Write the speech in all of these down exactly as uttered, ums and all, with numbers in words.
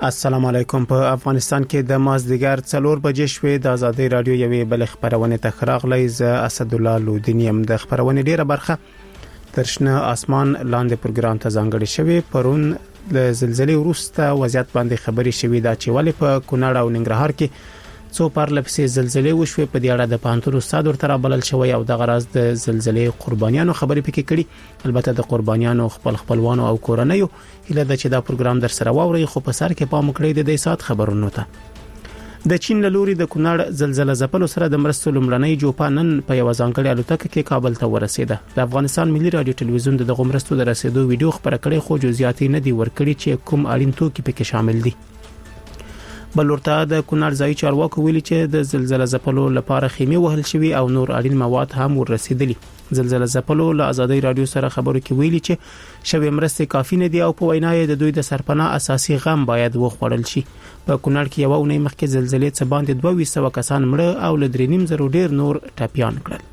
السلام علیکم. په افغانستان کې د مازدیګر څلور بجې شوې د ازادي رادیو یوې بل خبرونه تخراغلی ز اسد الله لودینیم د خبرونه ډیره برخه ترشنه اسمان لاندې پروګرام ته ځانګړی شوی. پرون د زلزلې وروسته وضعیت باندې خبري شوې دا چې ولې په کونړ او ننګرهار کې څو پرلپسې زلزلې وشوي. په دې اړه د پانتون استاد ورته رابلل شوی او د غراز د زلزلې قربانیانو خبرې پکې کړي. البته د قربانیانو خپل خپلوانو او کورنیو هله د چې دا پروګرام در سره واوري خو په سر کې پام کړی د دې سات خبرونو ته. د چین له لوري د کونړ زلزلې ځپلو سره د مرستو لمړنۍ جوپانن په یو ځانګړي الوتکه کې کابل ته ورسېده. د افغانستان ملي رادیو ټلویزیون د مرستو د رسیدو ویډیو خبره کړې خو جزئیات نه دی ورکړي چې کوم اړین توکي پکې شامل دي. بل ورته د کونړ ځای چارواکو ویلي چې د زلزلې ځپلو لپاره خیمه وهل شوی او نور اړین مواد هم ورسېدلي. زلزلې ځپلو له ازادي رادیو سره خبرو کې ویلي چې شوی مرستې کافي نه دي او په وینا د دوی د سرپناه اساسي غم باید وخوړل شي. په کونړ کې یو اونۍ مخکې زلزلې څخه باندې دوه سوه کسان مړه او ل درې نیم زره ډیر نور ټپيان کړل.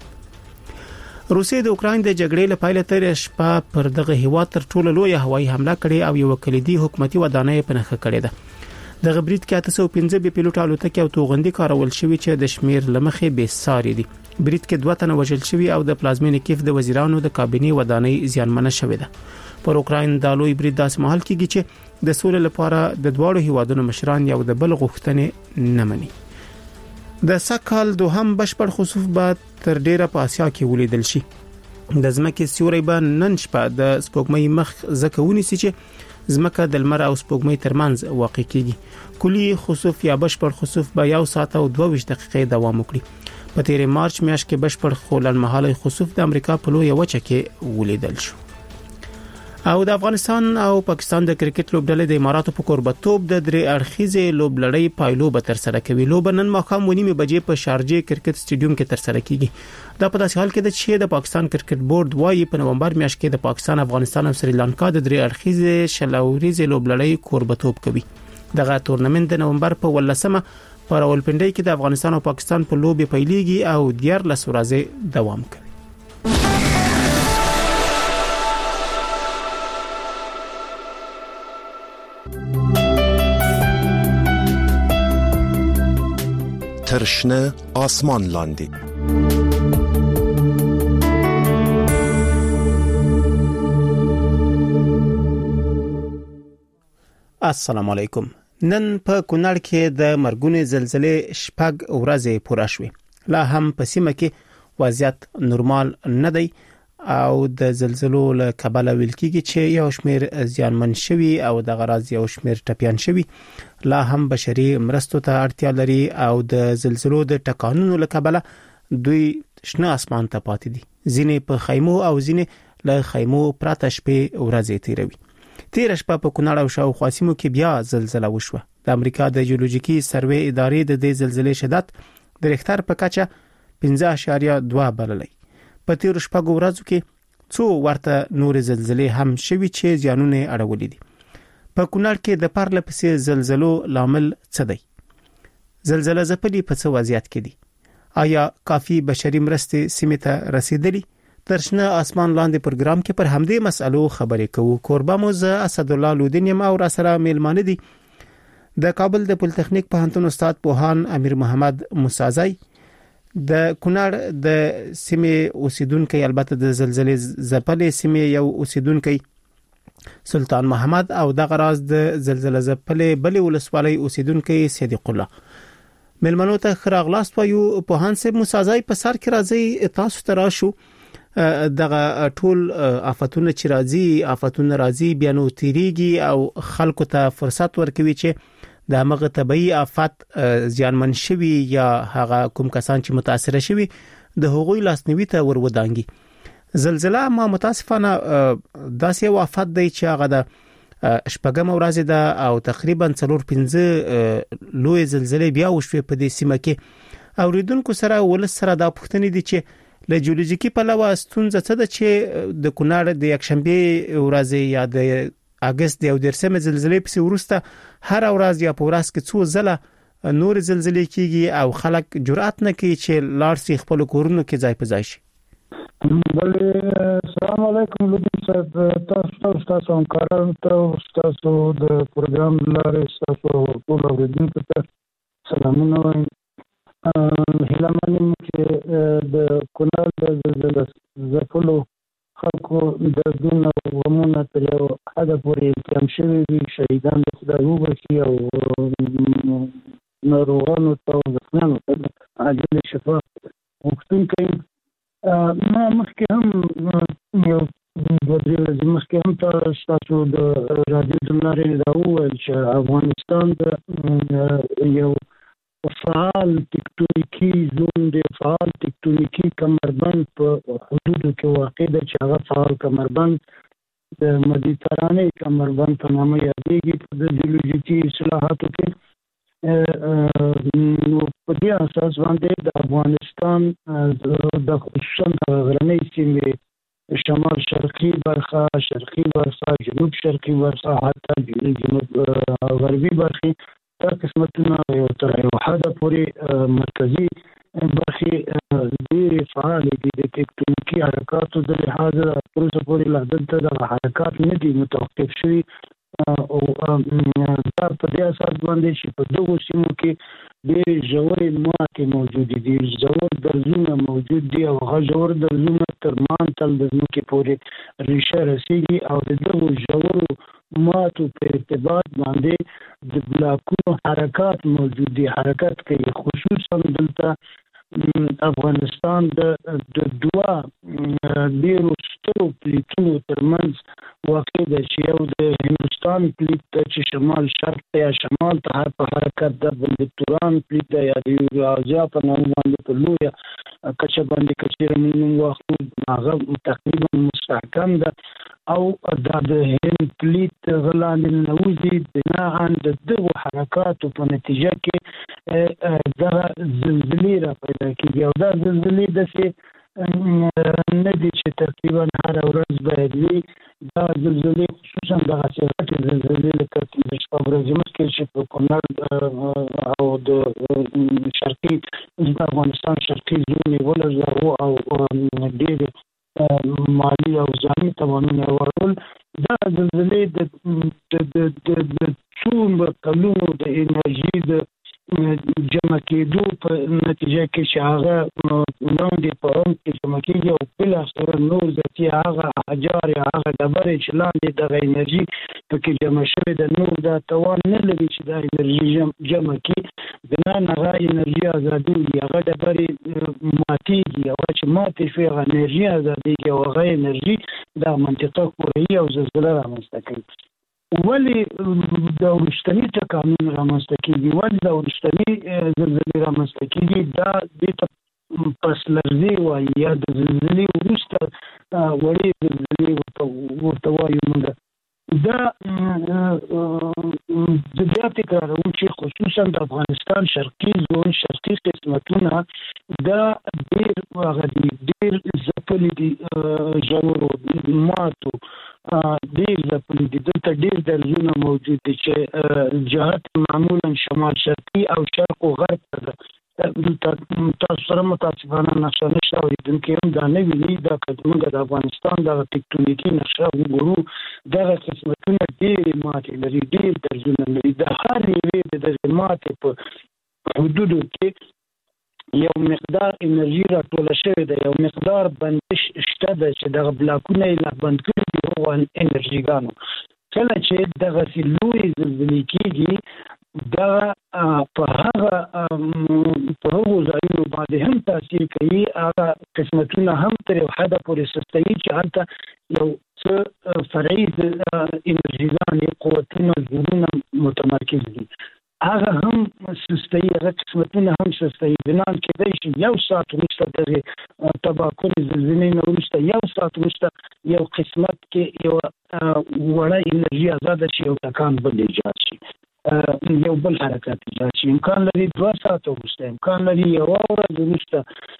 روسیې د اوکرين د جګړې لپاره تر شپه پر دغه هیواد تر ټولو لوی هوایي حمله کړې او یو کلیدي حکومتي ودانۍ په نخښه کړې ده. د غبرید کې اته سوه پنځه به پیلوټ الوتکې او توغندي کارول شوی چې د شمیر لمخې به ساري دي. برید کې دوه تنه وژل شوی او د پلازمین کیف د وزیرانو د کابینې ودانۍ زیانمنه شوې ده. پر اوکرين د لوی برید داس محل کېږي چې د سولې لپاره د دواړو هیوادونو مشران یو د بل غوښتنې نه مني. د سکهال دوهم بشپړ خصوص بعد تر ډیره په اسیا کې ولیدل شي. د ځمکې سیوري به نن شپه د سپوږمۍ مخ زکونی سي چې زمکه د لمر او سپوږمۍ ترمنځ واقع کیږي. کلی خسوف یا بشپړ خسوف به یو ساعت او دوه ویشت دقیقې دوام وکړي. په تیر مارچ میاشت کې بشپړ خولن مهاله خسوف د امریکا په لوی وچه کې ولیدل شو. او د افغانستان او پاکستان د کرکټ لوبډلې د اماراتو په قربتوب د درې اړخیزې لوبلړۍ پایلو به تر سره کوي. لوب نن ماښام ونیمه بجې په شارجه کرکټ سټیډیوم کې تر سره کیږي. دا په داسې حال کې ده چې د پاکستان کرکټ بورډ وايي په نومبر میاشت کې د پاکستان، افغانستان او سریلانکا د درې اړخیزې شلوريزې لوبلړۍ قربتوب کوي. دغه تورنمنت د نومبر په ولسمه په راولپنډي کې د افغانستان او پاکستان په لوبې پیلېږي او دیارلس ورځې دوام کوي. ترشنه آسمان لاندې السلام علیکم. نن په کونړ کې د مرګونې زلزلې شپږ ورځې پوره شوې. لا هم په سیمه کې وضعیت نورمال نه دی او د زلزلو له کبله ویل کېږي چې یو شمیر زیانمن شوي او د غراض یو شمیر ټپيان شوي. لا هم بشري مرستو ته اړتیا لري او د زلزلو د ټکانونو له کبله دوی شنه اسمان ته پاتې دي. ځینې په خیمو او ځینې له خیمو پراته شپې ورځې تیروي. تیر شپه په کونړ او شاوخوا سیمو کې بیا زلزلہ وشوه. د امریکا د جیولوژیکي سروې ادارې د دې زلزلې شدت د ریختر په کچه پنځه اعشاریه دوه بللی. په تیر شپږ ورځو کې څو ورته نور زلزلې هم شوي چې زیانونه اړولې دي. په کونړ کې د پرلپسې زلزلو لامل څه دی؟ زلزلہ ځپلي په څه وضعیت کې دي؟ آیا کافي بشري مرستې سیمې ته رسیدلي؟ ترشنه آسمان لاندې پروګرام کې پر همدې مسألو خبرې کوو. کوربه مو ز اسد الله لودینیم او را سره میلمانه دي د کابل د پولیټیکنیک پوهنتون استاد پوهان امیر محمد موسازی، د کونړ د سیمې اوسیدونکو، البته د زلزلې ځپلې سیمې یو اوسیدونکو سلطان محمد او د غراز د زلزلې ځپلې بلې ولسوالۍ اوسیدونکو صدیق الله. ملمنو ته خراغلاست وایو. پوهان صاحب موسازی په سر کې راځي تاسو ته راشو. دغه ټول آفتونه چې راځي آفتونه راځي بیا نو تیریږي او خلکو ته فرصت ورکوي چې د هغه طبيعي آفت زیانمن شوي یا هغه کوم کسان چې متاثر شوي د هغوی لاسنیوي ته ورودانګي. زلزلہ ما متاسفانه داسې یو آفت دی چې هغه د شپږم ورځ ده او تقریبا څلور پنځه لوی زلزلې بیا وشوي په دې سیمه کې. اوریدونکو سره ول سره دا پوښتنې دي چې له جیولوژیکي پلوه ستونزه څه ده چې د کونړ د یکشنبه ورځ یا د اگست د دیرشمه زلزلې په وروسته هر ورځ یا په ورځ کې څو ځله نور زلزلې کیږي او خلک جرأت نه کوي چې لار سي خپل کورونو کې ځای په ځای شي. بلې السلام علیکم لودین صاحب، تاسو تاسو همکارانو ته تاسو د پروګرام لارې تاسو ټول اوریدونکو ته سلامونه وایم. هیله منم چې د کونړ د زلزلې ځپلو خلکو دردونه او غمونه تر یو حده پورې کم شوي وي. شهیدان د خدای وبخښي او ناروغانو ته او زخمیانو ته عاجل شفا غوښتونکی یم. ما مخکې هم یو دوه درې ورځې مخکې هم تاسو د راډیو د لارې دا وویل چې افغانستان د یو فعال تکتونیکي زون دی، فعال تکتونیکي کمربند په حدودو کې واقع ده چې هغه فعال کمربند د مدیترانې کمربند په نامه یادېږي په د جیولوژیکي اصطلاحاتو کې. نو په دې اساس باندې د افغانستان د خصوصا د غرنۍ سیمې شمال شرقي برخه، شرقي برخه، جنوب شرقي برخه، حتی جنوب غربي برخې دا قسمتونه یو تر یو حده پورې مرکزي برخې ډېرې فعالې دي. د تکتونیکي حرکاتو د لحاظه تر اوسه پورې لا دلته دغه حرکات نه دي متوقف شوي او دا په دې اساس باندې چې په دغو سیمو کې ډېرې ژورې ماتې موجودې دي، ژور درزونه موجود دي او هغه ژور درزونه تر مانتل د ځمکې پورې ریشه رسېږي او د دغو ژورو ماتو په ارتباط باندې د بلاکونو حرکات موجود دي، حرکت کوي. خصوصا دلته افغانستان د دوه ډېرو سترو پلیتونو ترمنځ واقع ده چې یو د هندوستان پلیت ده چې شمال شرق ته یا شمال ته په حرکت ده، بل د توران پلیت ده یا د یورازیا په نامه باندې په لویه کچه باندې که چېرې موږ نوم واخلو هغه تقریبا مستحکم ده او دا د هند پلیت غلاندې ننوځي. بناء د دغو حرکاتو په نتیجه کې دغه زلزلې را پیدا کېږي او دا زلزلې داسې نه دي چې تقریبا هره ورځ باید وي. دا زلزلې خصوصا دغسې غټې زلزلې لکه پنځه شپږ ورځې مخکې چې په کونړ او د شرقي د افغانستان شرقي زون یې ولړزاوه او ډېرې مالي او ځاني تاوانونه یې واړول. دا زلزلې د څومره کلونو د انرژي د جمع کېدو په نتیجه کې چې هغه لاندې په عمق کې جمع کېږي او بالاخره نور ذاتي هغه احجار یا هغه ډبرې چې لاندې دغه انرژي پکې جمع شوې ده نور دا توان نه لري چې دا انرژي جمع کړي. بنان هغه انرژي ازادېږي، هغه ډبرې ماتېږي، هغه چې ماتې شوې هغه انرژي ازادېږي او هغه انرژي دا منطقه کورهي او زلزله رامنځته کوي. ولې د وروستني ټکانونه رامنځته کېږي، ولې د وروستني زلزلې رامنځته کېږي؟ دا دې ته پس لرزې وایي یا د زلزلې وروسته وړې زلزلې ورته وایو موږ. دا زه بیا تکراروم چې خصوصا د افغانستان شرقي زون شرقي قسمتونه دا ډېر هغه دي ډېر ځپلي دي، ژورو ماتو ډېر ځپلي دي. دلته ډېر درزونه موجود دي چې جهت معمولا شمال شرقي او شرق و غرب ته ده. تاسو سره متاسفانه نقشه نشته اورېدونکي هم دا نه ویني. دا که موږ د افغانستان دغه تکتونیکي نقشه وګورو دغه قسمتونه ډېرې ماتې لري، ډېر درزونه لري. د هر یوې د دغې ماتې په حدودو کې یو مقدار انرژي راټوله شوې ده، یو مقدار بندش شته ده چې دغه بلاکونه یې لا بند کړي دي هغو انرژیګانو. کله چې دغسې لویې زلزلې کېږي دا په هغه په هغو ځایونو باندې هم تاثیر کوي، هغه قسمتونه هم تر یو حده پورې سستوي چې هلته یو څه فرعي انرژیګانې قوتونه زورونه متمرکز دي، هغه هم سستوي، هغه قسمتونه هم سستوي. بنان کېدای شي یو ساعت وروسته دغې تباکلې زلزلې نه وروسته یو ساعت وروسته یو قسمت کې یوه وړه انرژي ازاده شي، یو ټکان بل ایجاد شي، یو بل حرکت ایجاد شي. امکان لري دوه ساعته وروسته، امکان لري یوه ورځ وروسته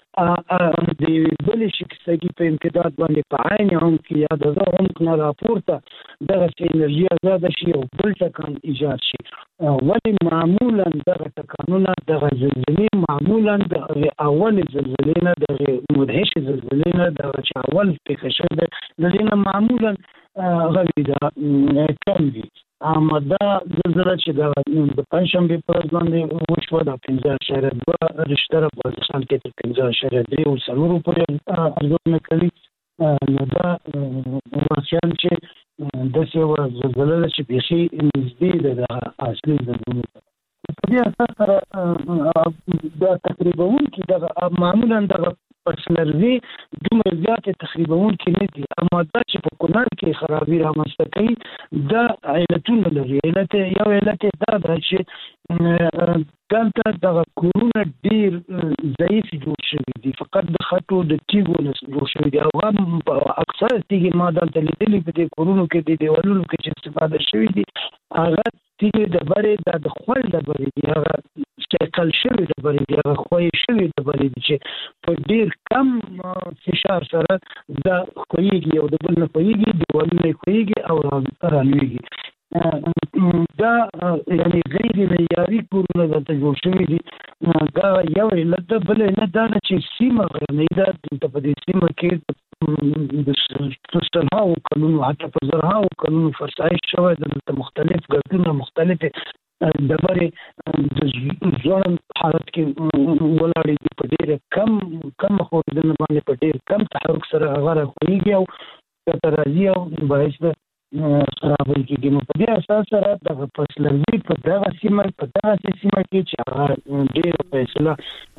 د بلې شکستګي په امتداد باندې په عین هم کې یا د زه عمق نه راپورته دغسې انرژي ازاده شي او بل ټکان ایجاد شي. ولې معمولا دغه ټکانونه دغه زلزلې معمولا د اول زلزلې نه د مدهش زلزلې نه دغه چې اول پېښه شوې ده د دې نه معمولا غوي ده کم وي. اما دا زلزله چې د پنجشنبې په ورځ باندې وشوه د پنځه اعشاریه دوه رشتره په افغانستان کې تر پنځه اعشاریه درې او څلورو پورې ارزونه کوي. نو دا واقعاً چې داسې یوه زلزله ده چې بیخي نږدې ده د اصلي زلزلې ته. په دې اساس سره دا تقریبوونکي دغه معمولا دغه پس لرزې دومره زیاتې تخریبوونکي نه دي. اما دا چې په کونړ کې خرابي رامنځته کوي دا علتونه لري. علت یو علت دا ده چې دلته دغه کورونه ډېر ضعیف جوړ شوي دي، فقط د خټو د تیږو نه جوړ شوي دي او هم اکثر تیږې ما دلته لیدلي په دې کورونو کې د دیوالونو کې چې استفاده شوي دي هغه تیږې ډبرې دا د خوړ ډبرې دي، هغه شکل شوي ډبرې دي، هغه خوی شوي ډبرې دي چې په ډېر کم فشار سره دا خویږي او د بل نه خویږي، دیوالونه یې خویږي او رالویږي. دا یعنی غیر معیاري کورونه دلته جوړ شوي دي. دا یو علت ده. بل علت دا ده چې سیمه غرنۍ ده. دلته په دې سیمه کې د سلهاوو کلونو حتی په زرهاوو کلونو فرسایش شوی ده. دلته مختلف ګردونه مختلفې ډبرې د ځوړند حالت کې ولاړې دي، په ډېره کم کم ښورېدنه باندې په ډېر کم تحرک سره هغه راخویږي او ښکته راځي او باعث ده خرابۍ کېږي. نو په دې اساس سره دغه پس لرزې په دغه سیمه په دغسې سیمه کې چې هغه ډېره فیصله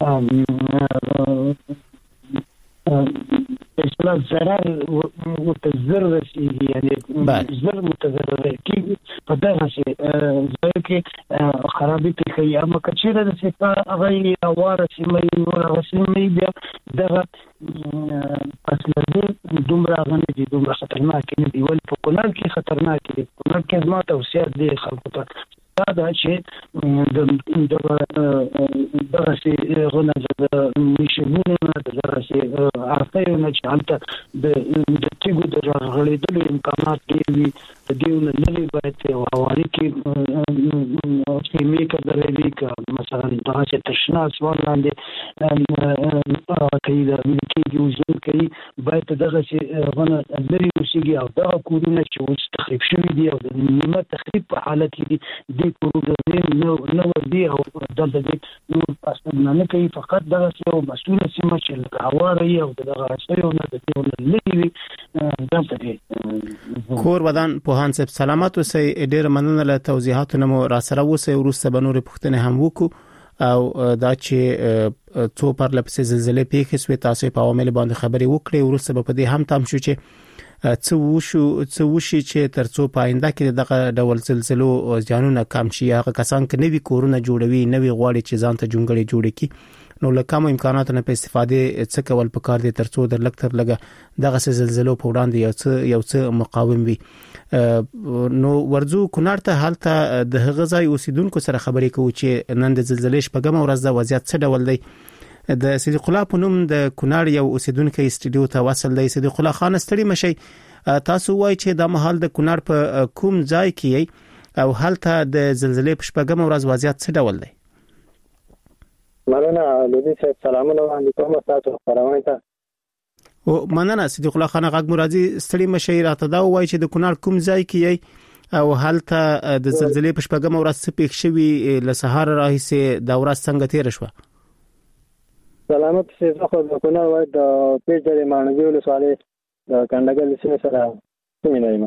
فیصله ضرر ورته زر رسېږي، یعنې زر متضرر کېږي په دغسې ځایو کې خرابي پېښوي. اما که چېرې داسې هغه یې هواره سیمه یې نور هغه سیمه یې بیا دغه پس لرزې دومره هغه نه دي، دومره خطرناکې نه دي. ولې په کونړ کې خطرناکې دي. په کونړ کې زما توصیه دی خلکو ته دا ده چې دغسې هغه نه د میشبونو نه د دغسې عرقیو نه چې هلته د تیږو د راغړېدلو امکانات ډېر وي د دې نه لرې باید یو هواري کې خیمې که دروي که مثلا دغسې تر شنه اسمان لاندې کوي د کېږي ژوند کوي باید دغسې هغه نه لرې اوسېږي او دغه کورونه چې اوس تخریب شوي دي او د نیمه تخریب په حالت کې دي دې کورونه نه وردي او دلته دې نور استفاده نه کوي. فقط دغسې یو مسؤله سیمه چې لکه هواره وي او د دغه عصیو نه د دې نه لرې وي دلته دې کور ودان پوهان صاحب سلامت اوسئ. ډېره مننه له توضیحاتو نه مو راسره اوسئ. وروسته به نورې پوښتنې هم وکړو او دا چې څو پرله پسې زلزلې پیښې شوې تاسو په عوامل باندې خبرې وکړې. وروسته به په دې هم تام شو چې څه وشو څه وشي چې ترڅو په آینده کې دغه ډول زلزلو ځانونه کم شي. هغه کسان چې نوي کورونه جوړوي نوي غواړي چې ځان ته جونګړې جوړې کړي نو له کوم امکاناتو نه په استفاده څه کول پکار دي ترڅو د لک تر لګه دغه زلزلو په وړاندې یو څه یو څه مقاوم وي. نو ورځو کونړ ته حالت د هغه ځای اوسیدونکو سره خبرې کوو چې نن د زلزلې شپږم ورځ د وضعیت څه ډول دی. د صدیق الله په نوم د کونړ یو اوسیدونکو استډیو ته وصل دی. صدیق الله خان ستړي مشي تاسو وایي چې د مهال د کونړ په کوم ځای کې او هلته د زلزلې په شپږم ورځ وضعیت څه ډول دی؟ مننه لودي صاحب سلامونه وړاندې کوم تاسو خبرونه ته او مننه صدیق الله خان غږ مرادي ستړي مشي راته دا وایي چې د کونړ کوم ځای کې او هلته د زلزلې په شپږم ورځ څه پېښ شوي له سهار راهیسې دا ورځ څنګه تیر شوه؟ سلامت سي زه خو د کونړ وای د پیج د مانوي ولسوالۍ د کندګل سیمه سره کومه یم.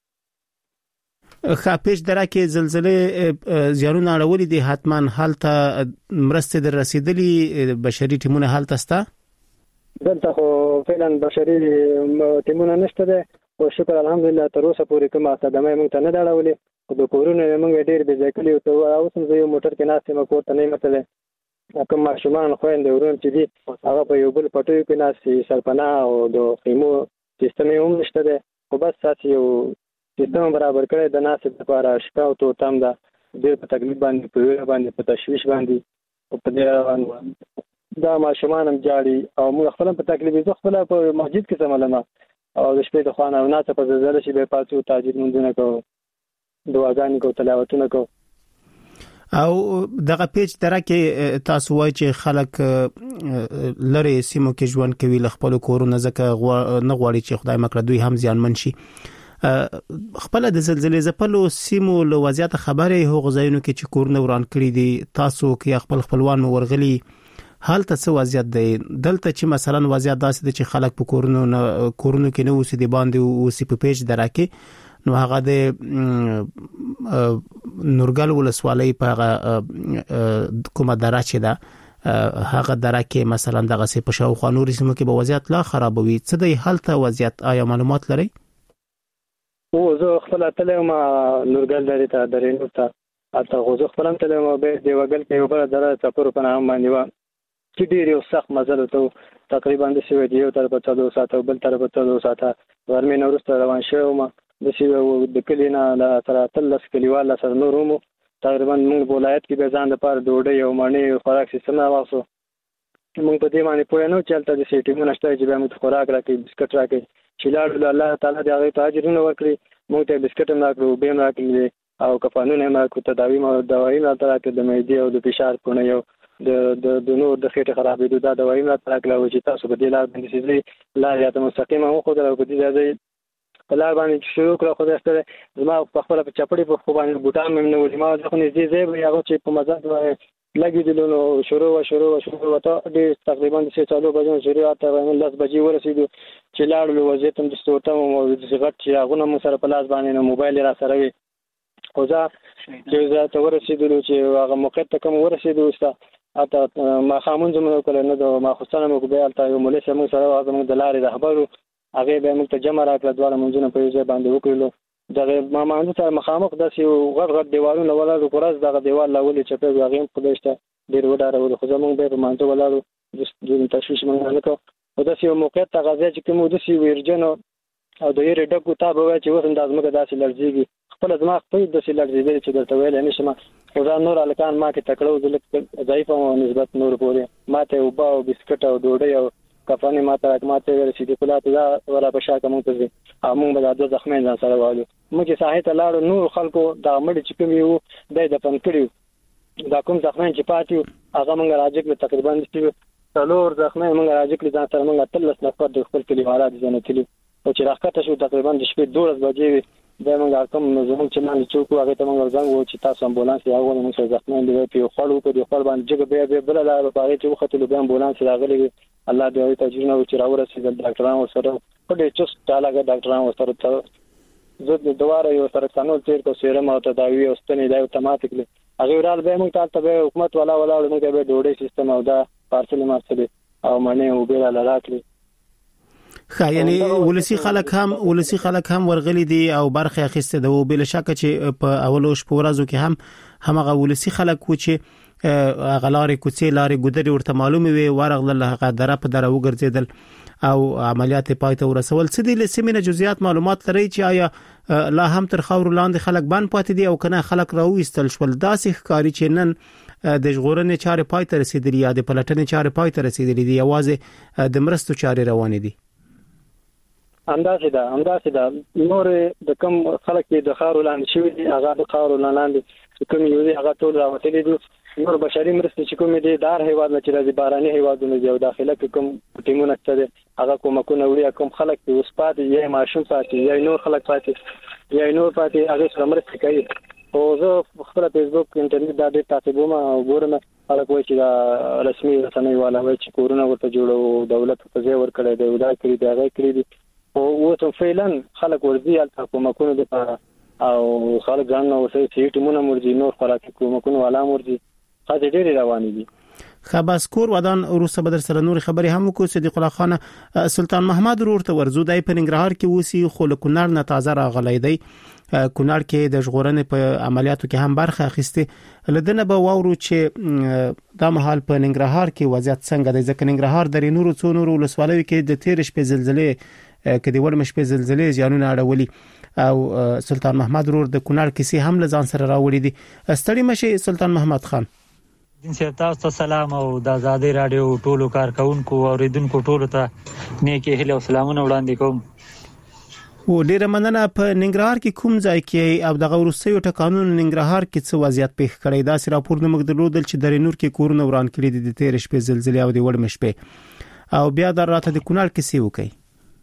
خاپیش دره کې زلزلې زیانونه اړولې دي حتما هلته مرسته در رسیدلې بشري ټیمونه هلته ستا دلته خو فعلا بشري ټیمونه نشته ده او شکر الحمدلله تر اوسه پورې کومه صدمه موږ ته نه اړولې. د کورونو موږ ډېر بې ځای کړي او اوس هم زه یو موټر کې ناست یم کور ته نه یم تللی. کوم ماشومان خویندې ورون چې دي هغه په یو بل پټیو کې ناست دي. سرپناه او د خیمو سیستم یې هم نشته ده خو بس تاسې یو سیستم برابر کړی د ناستې لپاره شپه او تورتم ده ډېر په تکلیف باندې په ویره باندې په تشویش باندې او په دې روان دا ماشومان هم جاړي او موږ خپل په تکلیف زه خپل په مسجد کې سملمه او د شپې د خوانه او ناڅه په زلزلې شي به پاتو تاجید مونږ کوو دعاګانې کوو تلاوتونه کوو. او دغه پیج درکه تاسو وایي چې خلک لری سیمو کې ژوند کوي ل خپل کورونه ځکه نه غواړي چې خدای مکړه دوی هم زیانمن شي. خپل د زلزلې زپلو سیمو له وضعیت خبره هو غزاینو کې چې کورونه وران کړی دي تاسو کې خپل خپلوان مو ورغلي حالت څه وضعیت دی دلته چې مثلا وضعیت داسې دی چې خلک په کورونو کورونو کې نه اوسې دی باندې اوسې په پیج درکه نو هغه د نورګل ولسوالۍ په کومه درچه ده هغه درکه مثلا دغه څه په شاو خانور سیمو کې به وضعیت لا خرابوي څه دی حالت وضعیت آیا معلومات لري؟ او زه خپل تلم نورګل لري ته درینو ته اته غوځ خپلم تلم به دی وګل کې یو بل دره چپور په نام باندې و چې ډیر یو سخت مزل ته تقریبا د سوي دی یو تر په څلور ساعته بل تر په څلور ساعته ورمه نورسته روان شوم د سیو د کلینا لا تر تلس کلیواله سره نورومو تقریبا موږ ولایت کې به ځان د پاره ډوډۍ او مانی خوراک سیستم راوځو موږ په دې باندې پوه نه چلته د سیټي مونږ نشته چې به موږ خوراک راکې بسکټ راکې چې لاړ الله تعالی دې هغه تاجرونه ورکړي موږ ته بسکټ هم راکړو به هم راکړي او کفانونه هم راکړو تداوی مو دوايي راکړه د معدې او د فشار په نه یو د د نور د خېټه خرابېدو دا دوايي راکړه او چې تاسو په دې لار باندې سيزي لار یا ته مستقیمه مو خو درو په دې ځای په لار باندې شروع کړو خو داسته زما په خپل په چپړې په خو باندې بوټان مې نه ولې ما ځکه نږدې ځای به هغه چې په مزه لګې دلونو شروع و شروع و شروع وته ډېر تقریبا د څه چالو بجو شروع اته باندې لاس بجې ورسېدو چې لاړو وضعیت هم د ستورته مو د غټ چې هغه مو سره په لاس باندې نو موبایل را سره وي خو ځا چې زه ته ورسېدو چې هغه موقع ته کوم ورسېدو استه اته ما خامون زموږ کول نه د ما خوستانه مو به الته یو مولوی سم سره هغه د لارې رهبرو هغه به موږ ته جمع راکړه دواړه منځونه په یوه باندې وکړلو دغه ما مانځ سره مخامخ داسې غټ غټ دیوالونه ولاړو قرز دغه دیوال لاولې چې په هغه په دشته ډیر وډارول خو زموږ به په مانځ ولاړو د تشویش مونږ نه کو او داسې یو موقع ته غځي چې کوم د سی ورجن او د یې ډکو تابو چې وسند ازمکه داسې لړزيږي خپل دماغ په داسې لړزيږي چې درته ویل نه شم خو دا نور الکان ما کې تکړو د ضعیف او نسبت نور پورې ماته وبا او بسکټ او ډوډۍ او کفانه ماته ماته ورسېدي کولات دا ولا په شاکه مونږ ته موږ به د زخمین ځان سره والو موږ ساحه ته لاړو نور خلکو دا مړ چې کوم یو د دفن کړیو دا کوم زخمین چې پاتیو هغه موږ راځي تقریبا چې څلور زخمین موږ راځي ځان سره موږ تلس نفر د خپل کلیوالات ځنه تلو او چې راکته شو تقریبا د شپې دوه بجې د موږ کوم نظم چې نن چوک هغه ته موږ ځنګ و چې تاسو امبولانس یې هغه موږ زخمین دی په خړو په خپل باندې جګ به بل لا په هغه چې وختلو به امبولانس راغلی الله دې تجربه او چې راورسېږي ډاکټرانو سره په دې چوس تعالی ډاکټرانو سره ته زه د دواره یو سره څنګه تیر کو سیرم او تداوی او ستنې دا اتوماتیکلی هغه ورال به موږ ته به حکومت والا ولا موږ به ډوډۍ سیستم او دا پارسل مارسل او منه او به لا راکړي خا یعنی ولسی خلک هم ولسی خلک هم ورغلي دي او برخه اخیسته ده او بل شک چې په اولوش په ورځو کې هم همغه ولسی خلک و چې غلارې کوڅې لارې ګودري ورته معلومه وي ورغله هغه دره په دره وګرځیدل او عملیات پای ته ورسول څه دي لسمینه جزئیات معلومات لري چې آیا لا هم تر خاور لاندې خلک بان پاتې دي او کنه خلک راوېستل شول داسې ښکاری چې نن د ژغورنې چارې پای ته رسیدلې یا د پلټنې چارې پای ته رسیدلې دي یوازې د مرستو چارې روانې دي اندازه ده اندازه ده نور د کم خلک د خاور لاندې شوی دي هغه د خاور لاندې کوم یو دي هغه ټول راوتلي دي نور بشري مرستې چې کوم دي دار هیواد نه چې راځي باراني هیوادونه دی او داخله کې کوم ټیمونه ستده هغه کومکونه وړي کوم خلک چې اوس پاتې یې ماشوم پاتې یا نور خلک پاتې یا نور پاتې هغه سره مرسته کوي او زه خپل فیسبوک انټرنیټ دا ډېر تعقیبوم او ګورم خلک وایي چې دا رسمي رسنۍ والا وایي چې کورونه ورته جوړو دولت په ځای ورکړی دی دا کړی دی هغه کړی دی او اوس فعلا خلک ورځي الته کومکونه لپاره او خلک ځان نو وسې چې ټیمونه مرجي نور خوراکي کومکونه والا مرجي خاطر ډېر روانې دي خباسکور ودان روسه بدر سره نور خبري هم کو صدیق الله خان سلطان محمد ورته ورزو دای په ننګرهار کې وسی خو له کونړ نه تازه راغلی دی کونړ کې د ژغورنې په عملیاتو کې هم برخه اخیسته لدنه به وورو چې د مهال په ننګرهار کې وضعیت څنګه دی ځکه ننګرهار د نورو څو نورو ولسوالۍ کې د تیر شپې زلزلې کدي ور مشپې زلزلې زیانونه اړولي او سلطان محمد ورور د کونړ کیسې هم لزان سره راوړي دي ستړي مشه سلطان محمد خان دین صاحب تاسو ته سلام او د آزادۍ رادیو ټولو کارکونکو او اوریدونکو ټولو ته نیکی هیله او سلامونه وړاندې کوم. و ډیره مننه. په ننګرهار کې کوم ځای کې او دغه وروستیو ټکانونو ننګرهار کې څه وضعیت پیښ کړی؟ دا سره راپور نه مګدلودل چې د نور کې کورونه وران کړي دي د تیر شپې زلزلې او د وړ مشپې او بیا د راته د کونړ کې سی وکي.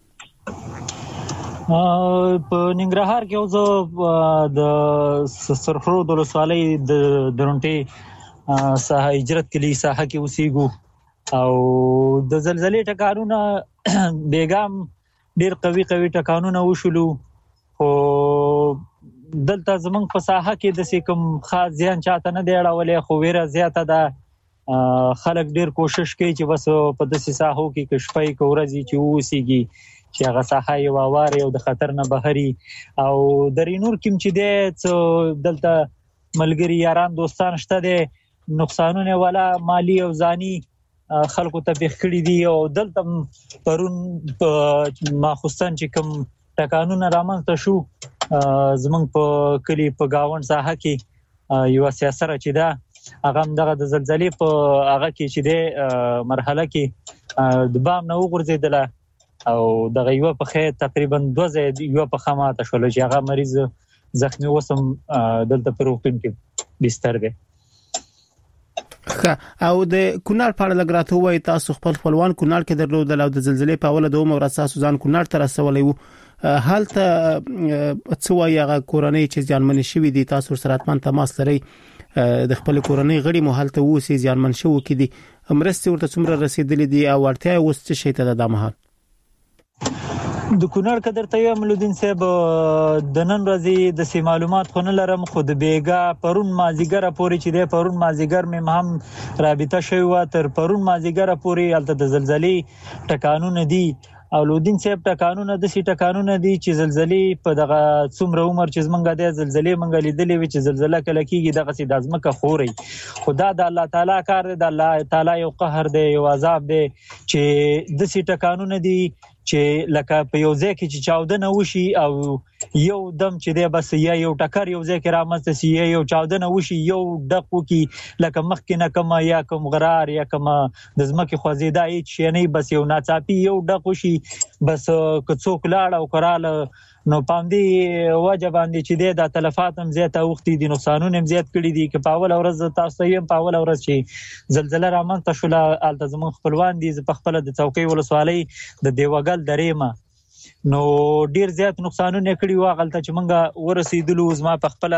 په ننګرهار کې اوس د سرخرو د ولسوالۍ د درونټي ساحه هجرت کلی ساحه کې اوسېګو او د زلزلې ټکانونه بیګام ډیر قوي قوي ټکانونه وشولو او دلته زمونږ په ساحه کې د کوم خاص ځان چاته نه دی اړولې خو ویره زیاته ده. خلک ډیر کوشش کوي چې بس په داسې ساحو کې کشپای کورځي چې اوسېږي چې هغه ساحه یو واره او د خطر نه بهري او درې نور کوم چې دی دلته ملګری یاران دوستان شته دي نقصانونه ولا مالی او ځاني خلکو ته بخ کړی دي او دلته پرون ماخستان چې کوم ټکانونه رامنځته شو زمونږ په کلی په گاوند ساحه کې یو سیاسره چې دا هغه دغه د زلزلې په هغه کې چې د مرحله کې د بام نه وګرځیدله او دغه یو په خې تقریبا دوه ځای یو په خماته شول چې هغه مریض زخمی وسم دلته په روغتون کې بستر دی. او د کونړ په اړه لګراته وای تاسو خپل خپلوان کونړ کې درلودل او د زلزلې په اوله دوه مور اساس ځان کونړ ته رسولې وو حالت څه وای هغه کورنۍ چې ځانمن شوی دي تاسو سره اتمن تماس لري د خپل کورنۍ غړي مو حالت وو ځانمن شو کې دي مرستې ورته څومره رسیدلې دي او ورته اوس څه شي ته د مهال د کونړ قدر ته ملودین صاحب د نن ورځې د سی معلومات خو نه لرم خو د بیګا پرون مازیګر پورې چې د پرون مازیګر مې هم رابطه شوی و تر پرون مازیګر پورې الته د زلزلې ټکانونه دي او لودین صاحب ټکانونه د سی ټکانونه دي چې زلزلې په دغه څومره عمر چې زمونږ د زلزلې منګ لیدلې و چې زلزلہ کله کېږي دغه سي د ازمکه خوري خدا د الله تعالی کار دی د الله تعالی یو قهر دی یو عذاب دی چې د سی ټکانونه دي چې لکه په یو ځای کې چې چاودنه وشي او یو دم چې دی بس یا یو ټکر یو ځای کې رامنځته شي یو چاودنه وشي یو دقو کې لکه مخکې نه کوم یا کوم غرار یا کوم د ځمکې خوځیدا هیڅ شي نه بس یو ناڅاپي یو دقو شي بس که څوک لاړ او کراله نو پاندې وجه باندې چې دی د تلفات هم زیاته وختي دي نقصانونه هم زیات کړي دي که په اول ورځ تاسو یې په اول ورځ چې زلزلہ رامنځته شوله الته زموږ خپلوان دي په خپل د څوکۍ ولسوالۍ د دیوګل درېمه نو ډیر زیات نقصانونه کړي و غلطه چې مونږه ورسېدلو زما په خپل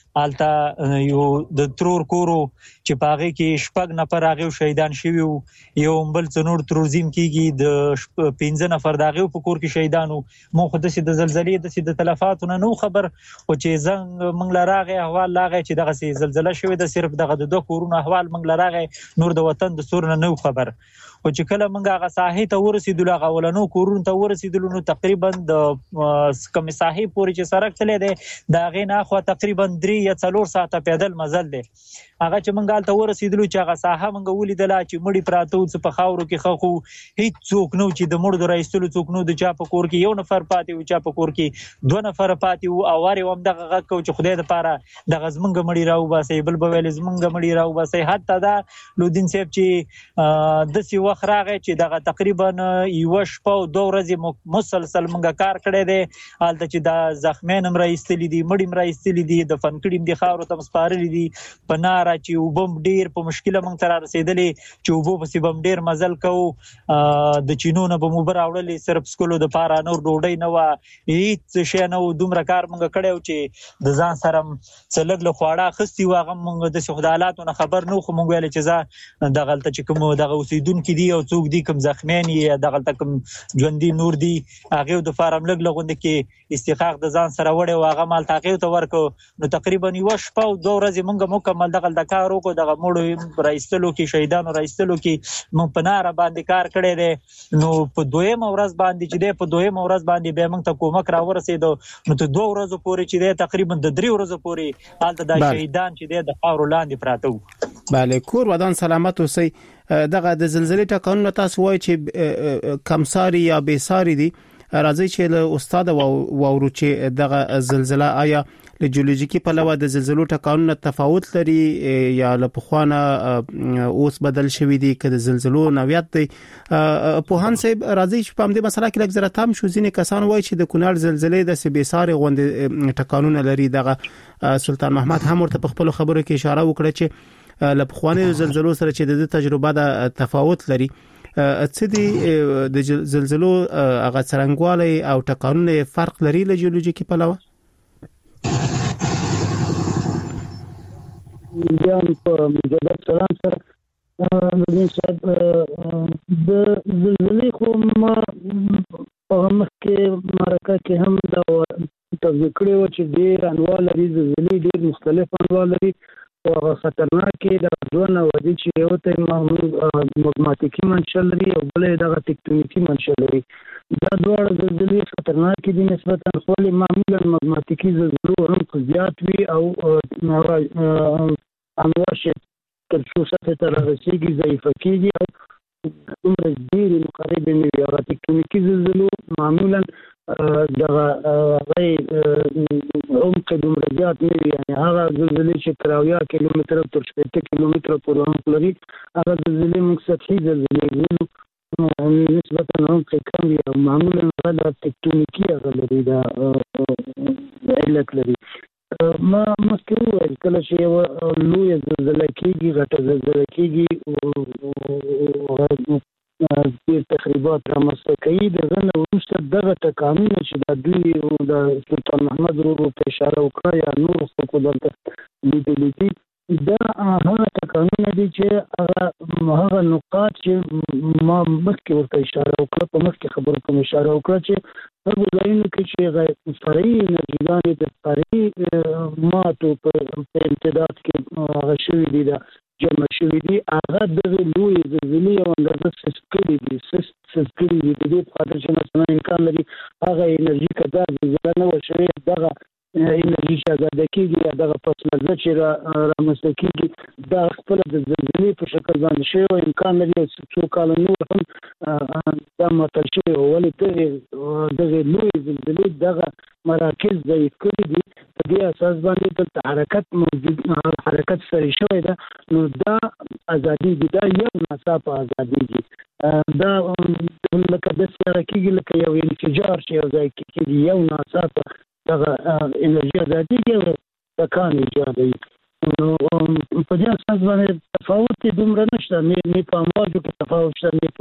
الته یو د ترور کورو چې پاغه کې شپږ نفر هغه شهیدان شوي یو بل څنور تروزیم کېږي د پنځه نفر دغه په کور کې شهیدانو مو خو د سید زلزلې د تلفاتونه نو خبر او چې زنګ منګل راغی احوال لاغه چې دغه زلزلہ شوی د صرف دغه د دوه کورونو احوال منګل راغی نور د وطن د سور نه نو خبر او چې کله منګه هغه ساحې ته ورسېدل هغه ولنو کورونو ته ورسېدل نو تقریبا د کم ساحې پورې چې سړک تللی دی دا غي نه خو تقریبا درې یا څلور ساعته پیدل مزل دی هغه چې منګه ته ورسېدل چې هغه ساحه منګه ولیدل چې مړی پراته او په خاورو کې خخو هیڅ څوک نو چې د مړو درایستلو څوک نو د چا په کور کې یو نفر پاتې او چا په کور کې دوه نفر پاتې او اواره هم دغه غږ کو چې خدای د پاره د غزمنګ مړی راو باسي بل بویل زمنګ مړی راو باسي حتی دا لودین صاحب چې د سی وخت راغی چې دغه تقریبا یو شپه او دوه ورځې مسلسل منګه کار کړی دی حالت چې د زخمین هم راایستلې دي مړی هم راایستلې دي د فنکړیم د خاورو تم سپارلې دي په نار چې وبم ډیر په مشکله مونږ تر رسیدلې چې وبو په سی بم ډیر مزل کو د چینونو به مبر اورلې صرف سکولو د پاره نور ډوډۍ نه و هیڅ شی نه و دومره کار مونږ کړو چې د ځان سره څلګ له خواړه خستي واغه مونږ د خدالاتو نه خبر نو خو مونږ ویل چې ځا د غلطه چې کوم د اوسیدونکو دي او څوک دي کوم زخمین یا د غلطه کوم ژوندۍ نور دي هغه د فارم لګ لغوند کې استحقاق د ځان سره وړي واغه مال تاقیو ته ورکو نو تقریبا یو شپه او دوه ورځې مونږ مکمل دغه د کارو کو دغه مړو رئیسلو کې شهیدانو رئیسلو کې مونږ په نار باندې کار کړی دی نو په دویم ورځ باندې چې دی په دویم ورځ باندې به مونږ ته کومک را ورسېدو نو ته دوه ورځې پورې چې دی تقریبا د درې ورځې پورې حالت د شهیدان چې دی د خاورو لاندې پراته وو. بله کور ودان سلامت اوسئ. دغه د زلزلې ټکانونه تاسو وایي چې کمساري یا بیساري دي راځي چې له استاد وورو چې دغه زلزلہ آیا له جیولوژیکي پلوه د زلزلو ټکانونه تفاوت لري یا له پخوانه اوس بدل شوی دي که د زلزلو نوعیت دی په هان صاحب راځي چې په دې مسله کې لږ زره تام شو ځینې کسان وایي چې د کونړ زلزلې د سبيسار غوند ټکانونه لري دغه سلطان محمد هم ورته په خپل خبرو کې اشاره وکړه چې له پخواني زلزلو سره چې د تجربه د تفاوت لري څه دي د زلزلو هغه څرنګوالي او ټکانونه فرق لري له جیولوژیکي پلوه یم په مجدد سلام سره نو صاحب د زلزلې خو ما په مخکې مرکه کې هم دا توضیح کړی و چې ډېر انواع لري زلزلې ډېر مختلف انواع لري او خطرناکې د دوه ودی چې یو ته مغناطیسي منشأ لري او بل د ټیکټونیکي منشأ لري دا دوه زلزلې خطرناکې دي نسبتا خو معمولا مغناطیسي زلزلې هم زیات وي او انواع شي تر څو سطح ته رسیږي ضعیفه کېږي او دومره ډېرې مقربې نه وي هغه ټیکټونیکي زلزلې معمولا دغه غي عمق دومره زیات نه وي یعنې هغه زلزلې چې تر اویا کیلومتره تر شپېته کیلومتره پورې عمق لري هغه زلزلې موږ سطحي زلزلې وینو نسبتا عمق کم وي او معمولا هغه د ټیکټونیکي هغه لري دا علت لري ما مخکې وویل کله چې یوه لویه زلزله کېږي غټه زلزله کېږي ډېر تخریبات رامنځته کوي د هغه نه وروسته دغه ټکانونه چې دا دوی د سلطان محمد ورور ته اشاره وکړه یا نور خلکو دلته لیدلي دي دا هغه ټکانونه دي چې هغه هغه نقاط چې ما مخکې ورته اشاره وکړه په مخکې خبرو کوم اشاره وکړه چې هغه ځایونه کې چې فرعي انرژيګانې د فرعي ماتو په امتداد کې هغه شوي دي دا جمع شوي دي هغه دغه لوی زلزلې او اندازه سسکري دي سسکري دي د دې په خاطر چې مثلا امکان لري هغه انرژي که دا زلزله نه وه شوې دغه انرژي چې ازاده کېږي یا دغه پس مزه چې رامنځته کېږي دا خپله د زلزلې په شکل باندې شوی او امکان لري څو کاله نور هم دا معطل شوی و ولې دغې دغې لویې زلزلې دغه مراکز ضعیف کړي دي په دې اساس باندې دلته حرکت موجود حرکت سري شوی ده نو دا ازادېږي دا یو ناڅاپه ازادېږي دا لکه داسې هغه کېږي لکه یو انفجار چې یو ځای کې کېږي یو ناڅاپه دغه انرژي ازادېږي او ټکان ایجادوي نو په دې اساس باندې تفاوت یې دومره نشته نه په امواجو کې تفاوت شته نه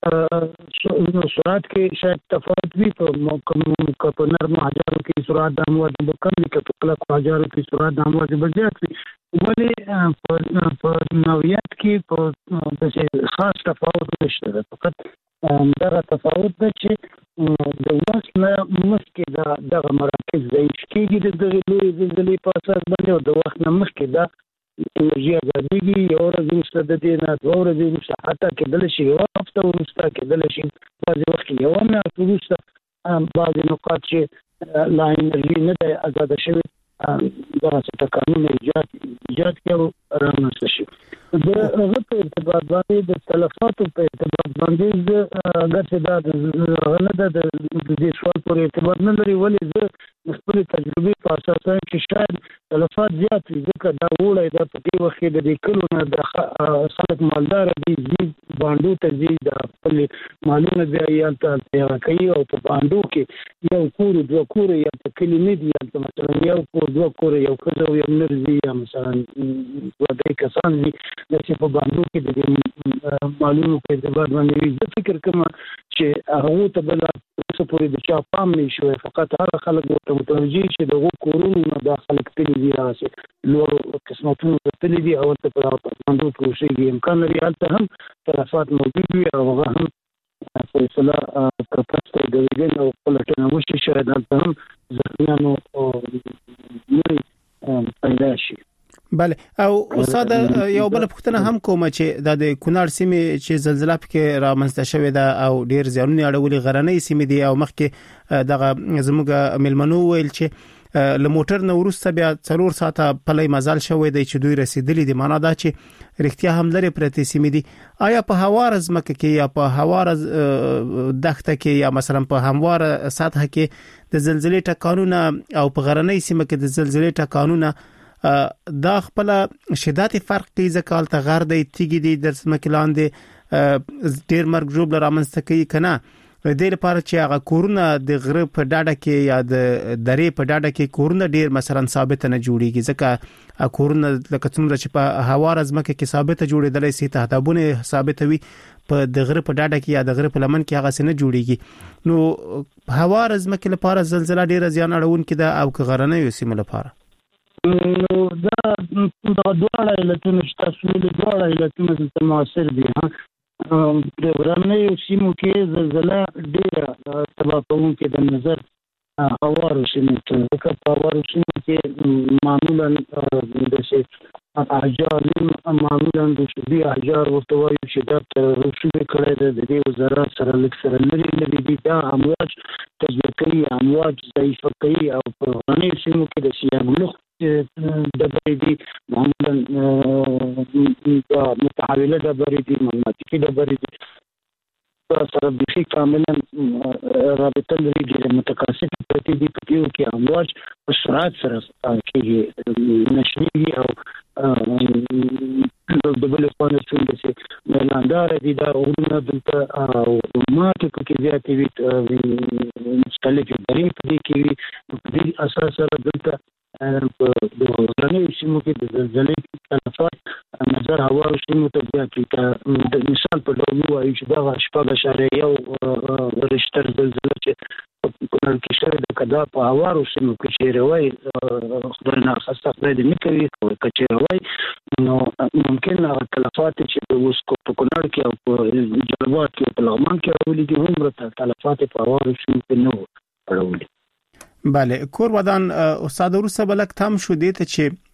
په سرعت کې شاید تفاوت وي په په نرمو حجارو کې سرعت د امواجو به کم وي که په کلکو حجارو کې سرعت د امواجو به زیات وي ولې په نوعیت کې په داسې خاص تفاوت نشته ده فقط دغه تفاوت ده چې د وخت نه مخکې دغه مراکز ضعیف کېږي د دغې لویې زلزلې په اساس باندې او د وخت نه مخکې دا انرژي ازادېږي یوه ورځ وروسته د دې نه دوه ورځې وروسته حتی کېدلی شي یوه هفته وروسته کېدلی شي بعضې وخت کې یوه میاشت وروسته بعضې نقاط چې لا انرژي نه دی ازاده شوې دغسې ټکانونه ایجاد ایجاد کړي او رامنځته شي د هغه په ارتباط باندې د تلفاتو په ارتباط باندې زه اګرچې دا هغه نه ده د دې سوال پورې ارتباط نه لري ولې زه د خپلې تجربې په اساس چې شاید تلفات زیات وي ځکه دا اوړی دا په دې وخت کې د دې کلو نه د خلک مالداره دي ځي بانډو ته ځي د خپلې مالونه بیا یې هلته تیاره کوي او په بانډو کې یو کور دوه کور یا په کلي نه دي هلته مثلا یو کور دوه کور یو ښځه او یو نر ځي یا مثلا دوه درې کسان ځي داسې په بانډو کې د دې مالونو په ارتباط باندې وي زه فکر کوم چې هغو ته به لا اوسه پورې د چا پام نه شوی فقط هغه خلک ورته متوجه چې د هغو کورونو نه دا خلک تللي دي هغسې لوړو قسمتونو ته تللي دي او هلته په اپارتمانونو کې اوسېږي امکان لري هلته هم تلفات موجود وي او هغه هم فیصله تر پسته ګرځېدل او پلټنه وشي شاید هلته هم زخمیانو نوی پیدا شي بله او استاد یو بل پوښتنه هم کوم چې د کونړ سیمې چې زلزلہ پکې رامنځته شوې ده او ډیر زیانونه اړولې غرنۍ سیمې دي او مخکې دغه زموږ ملمنو ویل چې له موټر نه ورسته بیا څلور ساعته پلي مزال شوې دی چې دوی رسیدلې دي. معنا دا چې رښتیا هم لري پرته سیمې دي. آیا په هوار ځمکه کې یا په هوار دښته کې یا مثلا په هموار سطح کې د زلزلې ټکانونه او په غرنۍ سیمه کې د زلزلې ټکانونه دا خپل شدت فرق کوي ځکه ته غر دی تیګي دي د ځمکې لاندې ډیر مرګ جوړ رامنځته کوي کنه د دې لپاره چې هغه کورونه د غره په ډاډه کې یا د درې په ډاډه کې کورونه ډیر مثلا ثابت نه جوړیږي ځکه کورونه لکه څومره چې په هوار ځمکه کې ثابت جوړېدلې سي تهدابونه ثابت وي په د غره په ډاډه کې یا د غره په لمن کې هغه څه نه جوړیږي. نو هوار ځمکه لپاره زلزلہ ډیر زیان اړونکې ده او که غرنۍ سیمه لپاره نو دا د دوه علتونو چې تاسو له دوه علتونو څخه موثر دي. ها د غرنۍ سیمو کې زلزلہ ډیره تباہ کوونکې د نظر هوارو سیمو ته ځکه په هوارو سیمو کې معمولا د شي احجار معمولا د شدي احجار ورته وایي چې دا رسوب کړی د دې وزارت سره لیک سره لري لري دي دا امواج تجزیه کوي امواج ضعیف کوي او په غرنۍ سیمو کې د سیاګلو دبرې دي معمولا متحوله دبرې دي مغناطیسي دبرې دي سره بشي کاملا رابطه لري د متکاسب پرتی دي په یو کې امواج په سرعت سره کې نشري او د بل په نسبت چې لاندار دي دا ورونه دلته او ماته کې زیاتې وي مختلف درې په دې کې په دې اساس سره دلته د غرنۍ سیمو کې د زلزلې تلفات نظر هوا سیمو ته زیاتې د مثال په ډول وایي چې دا شپږ اشاریه یو رشتر زلزلې چې په کونړ کې شوې د کدا په هوارو سیمو کې چې روي خدای نه خاصه خدای دې نه کوي چې روي نو ممکن هغه تلفات چې په اوس په کونړ کې او په جلبات کې په لغمان کې راولي دي هم راته تلفات په هوارو سیمو کې نه راولي. بله کور ودان استاد روسه بلک تام شو دي ته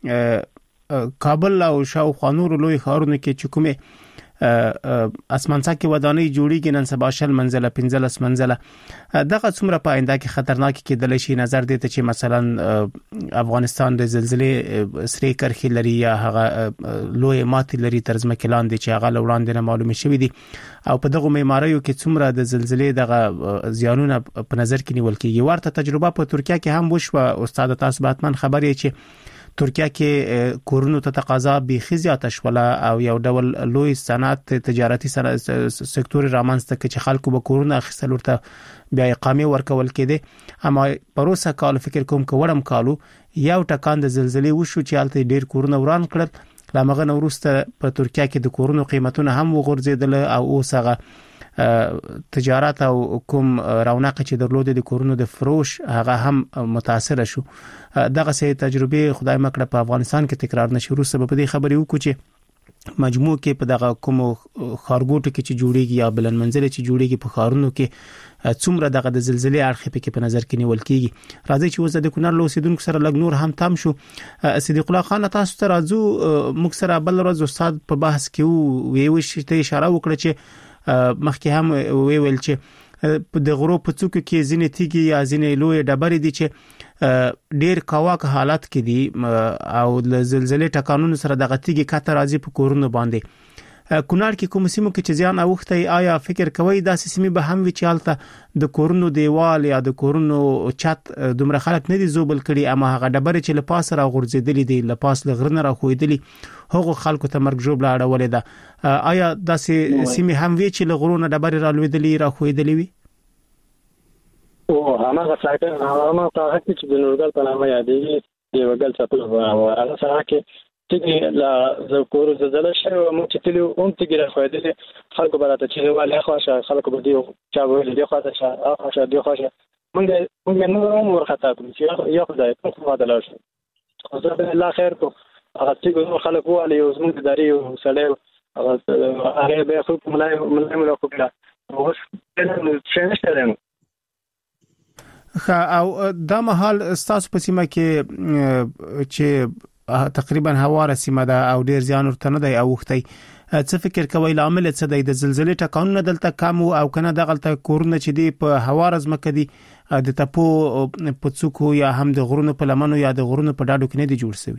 چې کابل او شاوخوا نور لوی ښارونه کې چې کومه اسمانڅا کې ودانۍ جوړیږي نن سبا شل منزله پنځلس منزله دغه څومره په آینده کې خطرناک کېدل شي نظر دي ته چې مثلا افغانستان د زلزلې سری کرخي لري یا هغه لوی ماتي لري ترجمه کلان دي چې هغه وړاندې نه معلومه شوې دي او په دغه معماریو کې څومره د زلزلې دغه زیانونه په نظر کې نیول کېږي. ورته تجربه په ترکیه کې هم وشوه استاد تاسو باتمن خبرې چې ترکیه کې کورونو ته تقاضا به زیاته شوله او یو ډول لوی صنعت تجارتي سکتور رامنځته کې چې خلکو به کورونه اخیستل ورته بیا اقامه ورکول کېده اما پروسه کال فکر کوم کوړم کالو یو ټکان د زلزلې وشو چې حالت ډیر کورونه وران کړل لامغه نورسته په ترکیه کې د کورونو قیمتونه هم وغورځیدل او اوسغه تجارت او کوم رونق چې درلود د کورونو د فروش هغه هم متاثر شو. دغه سه تجربه خدای مکړه په افغانستان کې تکرار نشي. روسه په دې خبرې وکړو چې مجموع کې په دغه کوم خارګوټ کې چې جوړیږي یا بلند منزل چې جوړیږي په خارونو کې څومره دغه د زلزلې اړخ په په نظر کې نیول کیږي. راځي چې وزه د کونړ لوسیدونکو سره لګ نور هم تام شو. صدیق الله خان تاسو ته راځو موږ سره بل ورځ استاد په بحث کې وی وشته اشاره وکړه چې مخکې هم وی ویل چې د غرو په څوک کې ځینې تیږي یا ځینې لوی ډبرې دي چې ډیر کاواک حالت کې دي او د زلزلې ټکانونو سره دغه تیږي کته راځي په کورونو باندې. کونړ کې کوم سیمو کې چې ځان اوخته آیا فکر کوي دا سیمه به هم وی چالته د کورونو دیوال یا د کورونو چت دومره خلک نه دي زوبل کړي اما هغه ډبرې چې لپاس را غورځېدلې دي لپاس لغرنه را خوېدلې هغه خلکو ته مرګ جوړ لاړولې ده آیا دا سیمه هم وی چې لغرونه ډبرې را لوېدلې را خوېدلې وي او هغه سايټ هغه هغه چې د نورګل په نامه یادېږي دی وګل څه په هغه سره کې چې لا زکور زلزلہ شوه مو چې تلو اون تیګ راخوېدل خلکو براته چې واله خاصه خلکو به دی چا ویل دی خاصه خاصه دی خاصه مونږ مونږ نو عمر خطا کوم چې یو خدای په خوا دلار شو خدای به الله خیر کو هغه چې خلکو علي او زموږ داري او سړی هغه هغه به خو ملای ملای ملای کو کړه اوس څه نشته ده او دا مهال ستاسو په سیمه کې چې تقریبا هواره سیمه ده او ډیر زیان ورته نه دی اوختی. څه فکر کوي لامل څه دی د زلزلې ټکانونه دلته کم او کنه دغه کورونه چې دی په هواره ځمکه دي د تپو په څوکو یا هم د غرونو په لمنو یا د غرونو په ډاډو کې نه دي جوړ شوي؟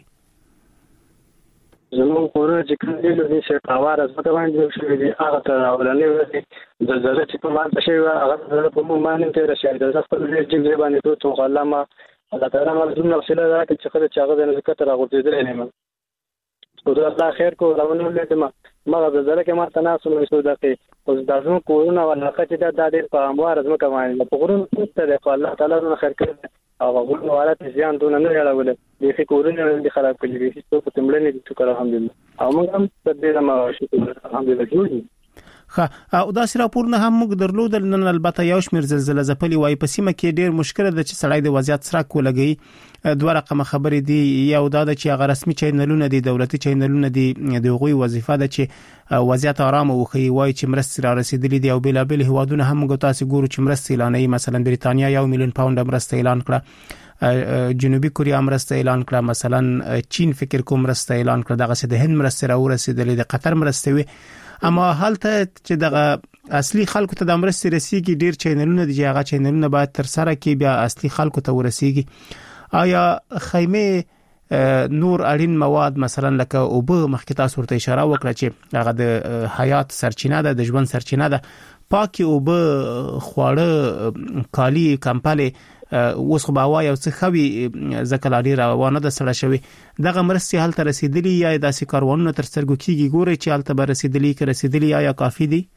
زموږ کورونه چې کوم دي نو چې هواره ځمکه باندې جوړ شوي دي هغه ته اولنې ورځې زلزله چې په مانته شوې وه هغه په موږ باندې تېره شوې ده. زه خپل ډېر جګړې باندې ټول څو الله ما الله تعالی ما دومره وسیله راکړې چې خلک چې هغه د نزدېکت راغورځېدلی نه یم. خو زه الله خیر کو راونه ولیدم مغه زلزله کې ما تناسب وسو دقیق اوس د زموږ کورونه علاقه چې دا د په همواره ځمکه باندې په غرونو کې ده. خو الله تعالی نو خیر کړی او غوړو حالت زیان دونه نه راولل دي چې کورونه دې خراب کړي دي چې په تمړنې دي شکر الحمدلله او موږ هم په دې ما شکر الحمدلله جوړ. ښه او دا سره راپورونه هم موږ درلودل نن البته یو شمیر زلزلې ځپلې وای په سیمه کې ډیر مشکل ده چې سړی د وضعیت سره کولګي. دوه رقم خبرې دي یو دا د چې هغه رسمي چینلونه دي دولتي چینلونه دي د غوي وظیفه ده چې وضعیت آرام وخی وای چې مرستې را رسیدلې دي او بل بل هوادونه هم موږ تاسو ګورو چې مرستې اعلانوي. مثلا بریتانیا یو میلیون پاوند مرسته اعلان کړه، جنوبي کوریا مرسته اعلان کړه، مثلا چین فکر کوم مرسته اعلان کړه، دغه څه د هند مرسته را ورسېدلې، د قطر مرسته وي. اما حالته چې دغه اصلي خلکو ته د مرستې رسیږي ډیر چینلونه دي چې هغه چینلونه باید تر سره کې بیا اصلي خلکو ته ورسیږي. آیا خیمه نور اړین مواد مثلا لکه اوبه مخکې تاسو ورته اشاره وکړه چې هغه د حیات سرچینه ده د ژوند سرچینه ده، پاکي اوبه خواړه کالی کمپاله اوس خو باوا یو څه خوي ځکه لاري روانه د سره شوی دغه مرستې حل ته رسیدلی یا داسې کاروانونه تر سترګو کېږي ګوري چې حل ته به رسیدلی کې رسیدلی یا کافي دي؟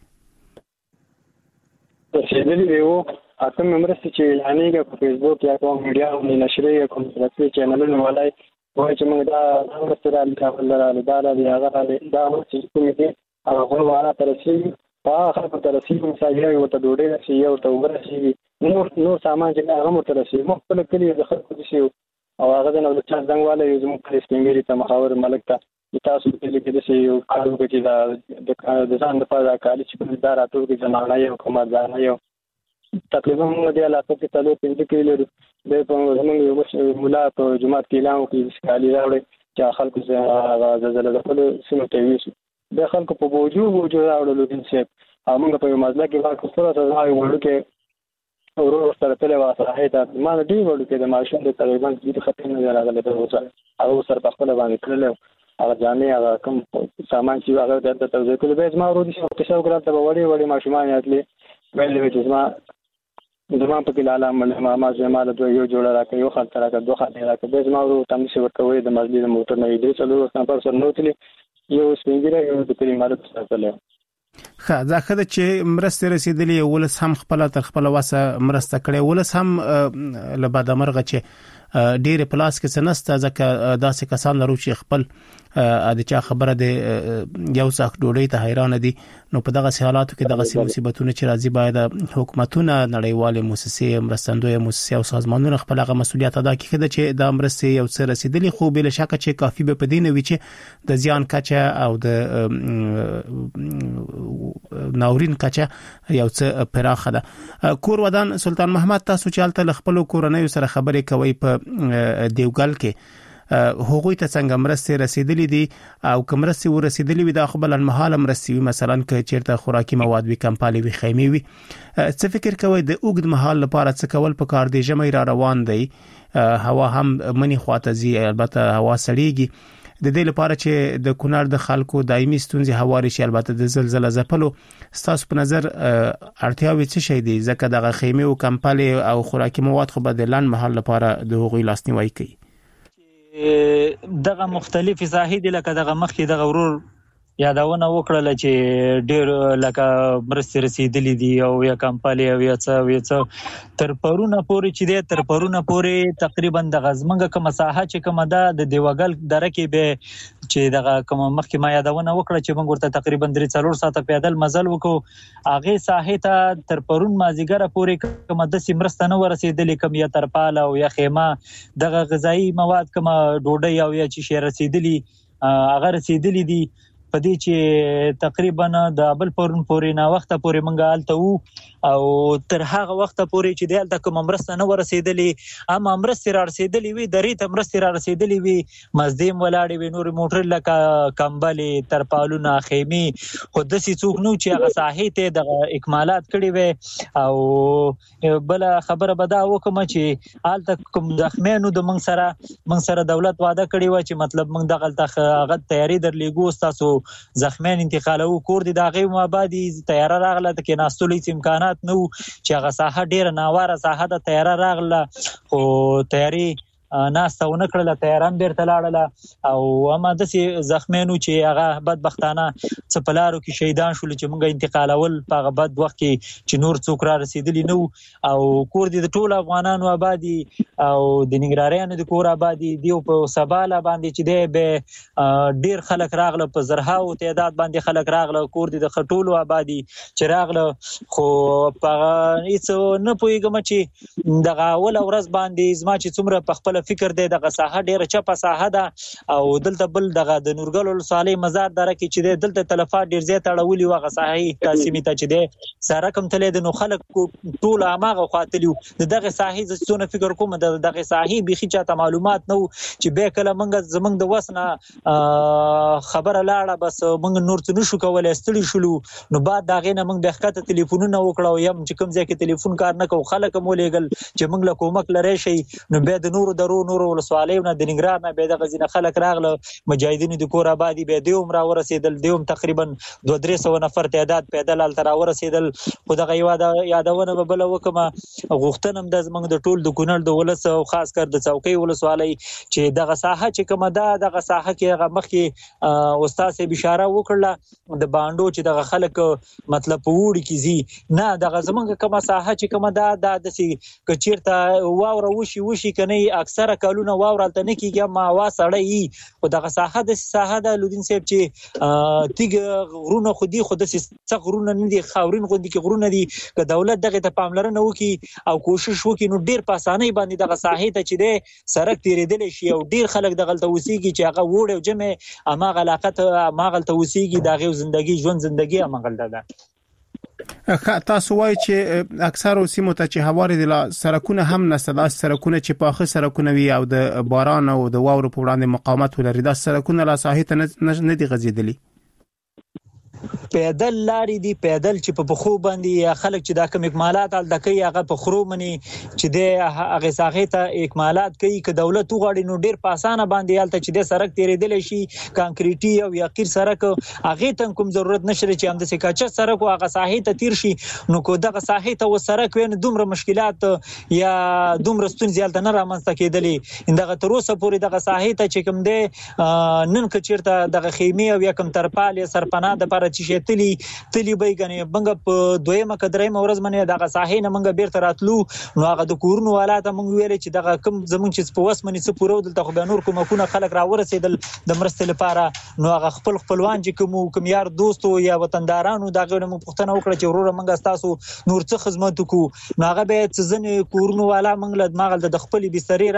رسیدلی دی وو اته مرستې چې اعلانېږي په فیسبوک یا کوم میډیا او نشري یا کوم رسمي چینلونو ولای وایي چې موږ دا مرستې را لیکل راځي دا راځي هغه راځي دا چې کوم دي هغه غواړي تر رسیدي په خلکو ته رسیدي مثال یو ته ډوډۍ رسیدي او ته ورسیدي نور نور سامان چې هغه مو ته رسیدي مخ په کلی د خلکو دي شي او هغه نو د چا څنګه یو زموږ کلی سپینګری ته مخاور ملک ته تاسو په کلی کې د شي یو کارو کې دا د ځان د پاره کالي چې په داراتو کې زمانه یو کومه ځان یو تقریبا موږ د علاقه کې تلو پنځه کیلو د په زموږ یو مولا په جمعه کې اعلان وکړي چې کالي راوړي چې خلکو زه زلزلې د خپل سیمه ته ویسو د خلکو په بوجو بوجو راوړلو دي چې موږ په مزله کې واکو سره راځي وړو کې ورو سره تل واسه هیته ما دې وړو کې د ماشوم د تقریبا د خطر نه راغله په وسه او سره په خپل باندې کړل هغه جامې هغه کوم سامان چې هغه د توزیع کول به ما ورو دي چې څو ګرام ته وړي وړي ماشومان یاتلې ویلې چې ما زمان په کې لاله ما ما زماله دوه یو جوړه راکې یو خاطر راکې دوه خاطر راکې به زما ورو تم څه ورکوي د مزلی د موټر نه دې څلور سنپر سره نوتلی یو سپینګره یو د کلی مال څه تللی. خا ځکه چې مرسته رسیدلی ولس هم خپل تر خپل واسه مرسته کړي ولس هم لباده مرغه چې ډیر پلاس کې سنسته ځکه داسې کسان لرو چې خپل د چا خبره د یو څاک ډوډۍ ته حیران دي. نو په دغه حالاتو کې دغه مصیبتونه چې راځي باید حکومتونه نړیوال مؤسسې مرستندوی مؤسسې او سازمانونه خپل هغه مسولیت ادا کړي چې د مرستې یو څه رسیدلی خو بل شک چې کافي به پدې نه وي چې د زیان کچه او د ناورین کچه یو څه پراخه ده. کور ودان سلطان محمد تاسو چې حالت خپل کورنۍ سره خبرې کوي په دیوګل کې هغوی ته څنګه مرستې رسیدلې دي او کوم مرستې ورسیدلې وي دا خو بل انمحاله مرستې وي مثلا که چیرته خوراکي مواد وي کمپالي وي خیمې وي څه فکر کوي د اوږد مهال لپاره څه کول په کار دی؟ ژمی را روان دی هوا هم منی خواته زی البته هوا سړیږي د دې لپاره چې د کونړ د خلکو دایمي ستونزې هواري شي البته د زلزلې ځپلو ستاسو په نظر اړتیاوې څه شي دي ځکه دغه خیمې او کمپالي او خوراکي مواد خو به د لاند محل لپاره د هغوی لاسنیوي کوي. دغه مختلفي ساحې دي لکه دغه مخکې دغه ورور یادونه وکړه چې ډېر لکه مرستې رسیدلې دي او یا کمپالي او یا څه او یا څه تر پرونه پورې چې دی تر پرونه پورې تقریبا د غزمنګ کومه ساحه چې کومه ده د دیوګل دره کې به چې دغه کومه مخکې ما یادونه وکړه چې موږ ورته تقریبا درې څلور ساعته پیدل مزل وکړو هغه ساحه ته تر پرون مازیګر پورې کومه د سیمرسته نه ورسېدلې کوم یا ترپال او یا خیمه دغه غذایی مواد کومه ډوډۍ او یا چې شي رسیدلې هغه رسیدلې دي په دې چې تقریبا د بل پرون پورې نه وخت پورې منګه حالت وو او تر هغه وخت پورې چې دلته کوم مرسته نه ورسېدلې اما مرسته را رسېدلې وي درې ته مرسته را رسېدلې وي مزدیم ولاړې وي نور موټر لکه کمبلې ترپالونه خیمې خو داسې څوک نو چې هغه ساحې ته د اکمالات کړي وي او بل خبره به دا وکم چې هلته کوم زخمیانو د موږ سره موږ سره دولت وعده کړې وه چې مطلب موږ دغلته هغه تیاری درلیږو ستاسو زخمیان انتقالوو کور دي د هغې مابعدې تیاره راغله د کېناستلو هېڅ امکانات نه وو چې هغه ساحه ډېره ناواره ساحه ده تیاره راغله خو تیاري ناسته ونه کړله تیاران بیرته لاړله او اما داسې زخمیانو چې هغه بدبختانه څه په لارو کې شهیدان شول چې موږ انتقالول په هغه بد وخت کې چې نور څوک را رسېدلي نه وو او کور دي د ټولو افغانانو آبادي او د ننګرهاریانو د کور آبادي دیو په سباله باندې چې دی به ډېر خلک راغله په زرهاو تعداد باندې خلک راغله کور دي د ټولو آبادي چې راغله خو په هېڅ نه پوهېږم چې دغه اوله ورځ باندې زما چې څومره په خپله فکر دی دغه ساحه ډیره چپه ساحه ده او دلته بل دغه د نورګل ولسوالۍ مزار دره کې چې دی دلته تلفات ډیر زیات اړولي وو هغه ساحې تاسیمې ته چې دی سړک هم تللی دی نو خلک ټول هماغه خوا تلي وو د دغې ساحې زه څونه فکر کوم د دغې ساحې بیخي چاته معلومات نه وو چې بیا کله موږ زموږ د وس نه خبره لاړه بس موږ نور څه نشو کولی ستړي شولو نو بعد د هغې نه موږ بیا ښکته تلیفونونه وکړه او یم چې کوم ځای کې تلیفون کار نه کوو خلک هم ولېږل چې موږ له کومک لری شئ نو بیا د نورو درو نورو ولسوالیو نه د ننګرهار نه بیا دغه ځینې خلک راغله مجاهدینو د کور آبادي بیا دوی هم راورسېدل دوی هم تقریبا دوه درې سوه نفر تعداد پیدل هلته راورسېدل خو دغه یادونه به بله وکړمه غوښتنه هم ده زموږ د ټول د کونړ د ولس او خاص کر د څوکۍ ولسوالۍ چې دغه ساحه چې کومه ده دغه ساحه کې هغه مخکې استاد صاحب اشاره وکړله د بانډو چې دغه خلک مطلب په اوړي کې ځي نه دغه زموږ کومه ساحه چې کومه ده دا داسې که چېرته واوره وشي وشي که نه اکثره کلونه واوره هلته نه کېږي اما هوا سړی وي خو دغه ساحه داسې ساحه ده لودین صاحب چې تیږه غرونه خو دي خو داسې څه غرونه نه دي خاورین غوندې کې غرونه دي که دولت دغې ته پاملرنه وکړي او کوشش وکړي نو ډېر په اسانۍ باندې دغه ساحې ته چې دی سړک تېرېدلی شي او ډېر خلک دغلته اوسېږي چې هغه وړ او جمع هماغه علاقه ته هماغلته اوسېږي د هغې زندګي ژوند زندګي هماغلته ده تاسو وایي چې اکثر سیمو ته چې هواري د سرکونه هم نشته دا سرکونه چې پاخه سرکونه وي او د باران او د واورو په وړاندې مقاومت ولري دا سرکونه لا ساحې ته نه دي غځېدلي پیدل لارې دي پیدل چې په پخو باندې خلک چې دا کوم اکمالات هلته کوي هغه په خرو منې چې دی هغې ساحې ته اکمالات کوي که دولت وغواړي نو ډېر په اسانه باندې هلته چې دی سړک تېرېدلی شي کانکریټي او یا قیر سړک هغې ته هم کوم ضرورت نشته چې همداسې کاچه سړک و هغه ساحې ته تېر شي نو که دغه ساحې ته و سړک وی نو دومره مشکلات یا دومره ستونزې هلته نه رامنځته کېدلې دغه تر اوسه پورې دغه ساحې ته چې کوم دی نن که چېرته دغه خیمې او یا کوم ترپال یا سرپناه دپاره چې شي تلی تلی به ګنې موږ په دویمه که درېیمه ورځ باندې دغه ساحې نه موږ بیرته راتلو نو هغه د کورونو والا ته موږ ویلې چې دغه کوم زموږ چې په وس باندې څه پوره و دلته خو بیا نور کومکونه خلک راورسېدل د مرستې لپاره نو هغه خپل خپلوان چې کوم کوم یار دوست یا وطندارانو د هغې نه موږ پوښتنه وکړه چې وروره موږ ستاسو نور څه خدمت وکړو نو هغه بیا څه ځینې کورونو والا موږ له هماغلته د خپلې بسترې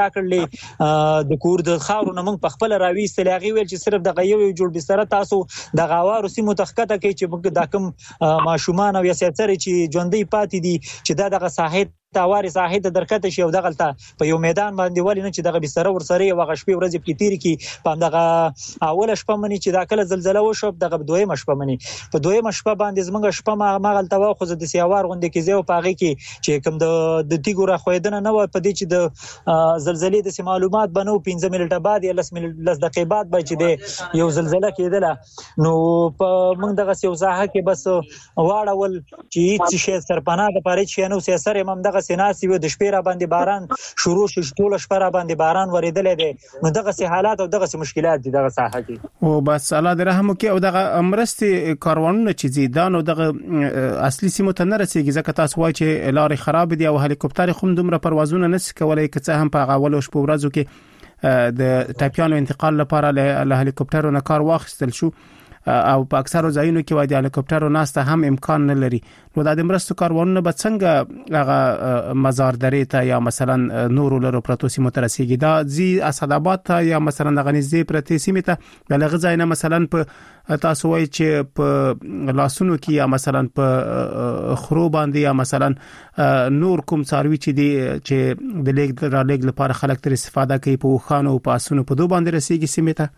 راکړلې د کور د خاورو نه موږ په خپله راویستلې هغې ویل چې صرف دغه یو یو جوړ بستره تاسو دغه هوارو سیمو ته ښکته کوي چې موږ دا کوم ماشومان او یا سیاسرې چې ژوندۍ پاتې دي چې دا دغه ساحې ته هوارې ساحې ته درکته شي او دغلته په یو میدان باندې ولې نه چې دغه بستره ورسره یې هغه شپې ورځې پکې تېرې کړي په همدغه اوله شپه منې چې دا کله زلزله وشوه دغه دویمه شپه منې په دویمه شپه باندې زموږ شپه هماغلته وه خو زه داسې هوار غوندې کې ځای و په هغې کې چې کوم د تیږو راښویدنه نه وه په دې چې د زلزلې داسې معلومات به نه وو پنځه منټه بعد یا لس لس دقیقې بعد به چې دی یو زلزله کېدله نو په موږ دغسې یو ساحه کې بس واړول چې هېڅ شی سرپناه دپاره هېڅ شی نه و سیاسر یم همدغه سیناسي و د شپې را باندې باران شروع شو ټوله شپه را باندې باران ورېدلی دی نو دغسې حالات او دغسې مشکلات دي دغه ساحه کې او بس الله دې رحم وکړي او دغه مرستې کاروانونه چې ځي دا نو دغه اصلي سیمو ته نه رسېږي ځکه تاسو وایي چې لارې خراب دي او هلیکوپټر خو هم دومره پروازونه نشي کولی که څه هم په هغه اولو شپو ورځو کې د ټپیانو انتقال لپاره له هلیکوپټرو نه کار واخیستل شو او په اکثرو ځایونو کې وایي د هلیکوپټرو ناسته هم امکان نه لري. نو د مرستو کاروانونه به څنګه هغه مزار درې ته یا مثلا نورو لرو پروتو سیمو ته رسیږي؟ دا زی اسداباد ته یا مثلا د غنیزي پرتی سیمه ته د لغزاینه مثلا په تاسو وایي چې په لاسونو کې یا مثلا په خرو باندې یا مثلا نور کوم څاروي چې دی چې د لیک را لیک لپاره خلک تر استفاده کوي په وخانو او پاسونو په دوه باندې رسیږي سیمه ته؟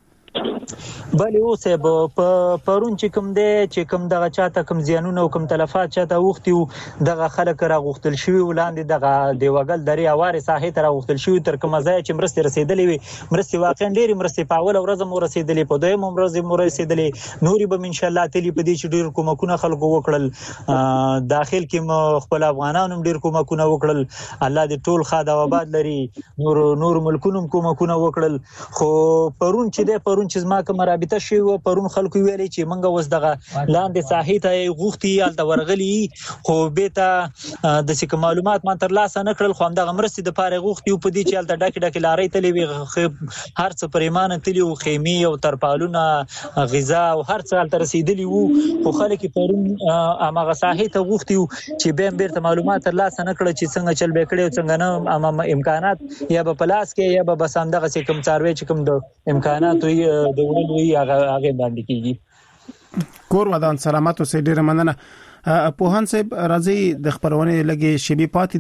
بله اوسه په پرون چې کوم دی چې کوم دغه چاته کوم زیانونه او کوم تلفات چاته وختي دغه خلک راغوښتل شوی ولاندې دغه دیوګل درې اواره ساحه ته راغوښتل شوی تر کومه ځای چې مرستې رسیدلې وي. مرستې واقعا ډېری مرستې په اول ورځ مو رسیدلې، په دویم ورځ مو رسیدلې، نوري به ان شاء الله تلی په دې چې ډېر کومکونه خلکو وکړل. داخل کې مو خپل افغانانو ډېر کومکونه وکړل، الله دې ټول خاد او آباد لري، نور نور ملکونو کومکونه وکړل. خو پرون چې دی پرون چې ما کوم رابطه شي و پرون خلکو ویلي چې منګه وس دغه لاندې ساحې ته غوښتي الته ورغلي، خو به ته د څه معلومات ما تر لاسه نه کړل. خو همدغه مرستې د پاره غوښتي په دې چې الته ډکه ډکه لارې تلې وي، هر څه پریمانه تلې او خیمه او ترپالونه غذا او هر څه الته رسیدلی وو. خو خلک پرون هغه ساحې ته غوښتي چې به بیرته معلومات تر لاسه نه کړل چې څنګه چل به کړي او څنګه نه امکانات یا به پلاس کې یا به بس همدغه څه کوم څاروي چې کوم د امکانات وي د وړلوي هغه هغه باندې کیږي. کور ودان سلامت اوسې، ډیره مننه. پوهان صاحب راځي د خبرونه لګي شبي پاتې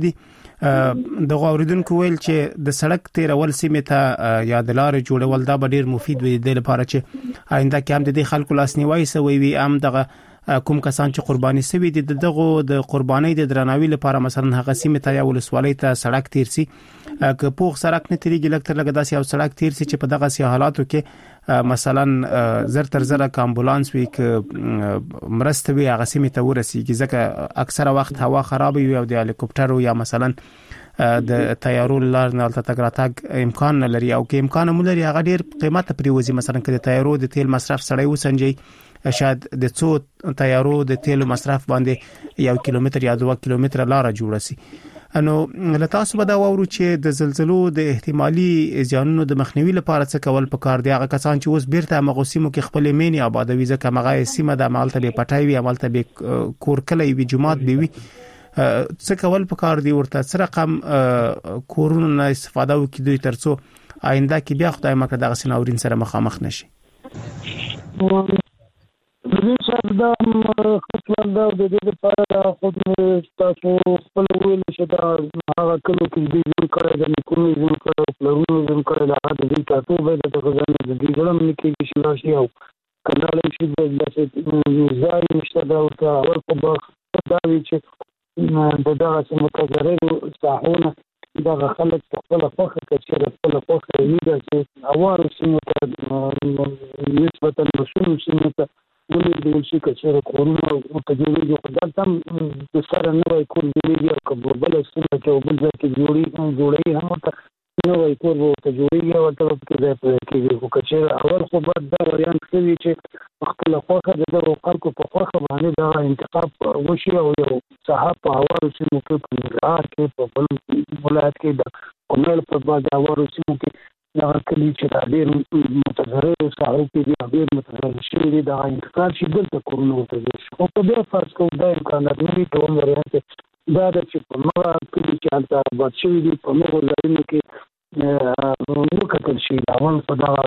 دي د غوړیدونکو ویل چې د سړک تیرول سیمه ته یا د لارې جوړول دا ډیر مفید وي د لپاره چې آینده کې هم د دې خلکو لاسنیوي سوي وي. هم دغه کوم کسان چې قرباني سوي دي دغه د قرباني د درناوي لپاره مثلا هغه سیمه ته یا ولسوالۍ ته سړک تیر سي، که پوخ سړک نه تیریږي لکه لکه داسې یو سړک تیر سي چې په دغه سي حالاتو کې مثلا زر تر زر امبولانس وي ک مرسته وي هغه سیمه ته ورسیږي، ځکه اکثره وخت هوا خراب وي او د هلیکوپټر یا مثلا د طیارو لار نه تل تګ راتګ امکان نه لري، او کې امکان هم لري هغه ډیر قیمته پریوزي. مثلا که د طیارو د تیل مصرف سړی وسنجي شاید د څو طیارو د تیلو مصرف باندې یو کیلومتر یا دوه کیلومتر لار جوړ شي. انو لتاسو به دا وورو چې د زلزلو د احتمالي زیانونو د مخنیوي لپاره څه کول پکار دی؟ هغه کسان چې اوس بیرته مغوسیمو کې خپل مینی آبادوي، ځکه مغه سیمه د عملته پټای وي، عملته به کور کلی وي، جماعت به وي، څه کول پکار دی؟ ورته څه رقم کورونو نه استفاده وکړي دوی ترڅو آینده کې بیا خدای مکه دغه سناورین سره مخامخ نشي؟ زه صاحب دا خپل دا د دې لپاره خود تاسو خپل ویل چې دا هغه کلو کې دې جوړ کړی د نکونو جوړ کړی پلرونو جوړ کړی دا د دې تاسو به د غزان د دې ګرام نه کې شي راشي او کناله شي د داسې ځای نشته دا او اول په باغ دا وی چې د دغه متغیرو ساحونه دا خلک خپل خوخه کې چې خپل خوخه وي دا چې اوار سیمه ته نسبتا مسؤل سیمه ته ولې د شي کچره کورونه او تجربه خدای تم د سره نه وای کول دی او کبل سره چې بل ځای کې جوړي جوړي هم ته نو وای کور او تجربه او ته کې ځای کې خو کچره اول خو بعد دا وریان کوي چې خپل خوخه د خلکو په خوخه باندې دا انتخاب وشي او یو صحاب په اوار سیمه کې په نګار کې په بل ولایت کې د کومل په بعد اوار سیمه کې دا کلی چې ډېر متغیر ساحو کې دی ډېر متغیر شي دی دا انتقال شي دلته کورونه وته شي او په دې فرض کوم دا امکانات نه دي ټول ورته دا د چې په مغه کلی چې البته باد شي دی په مغه ځایونو کې نو کتل شي دا ول په دا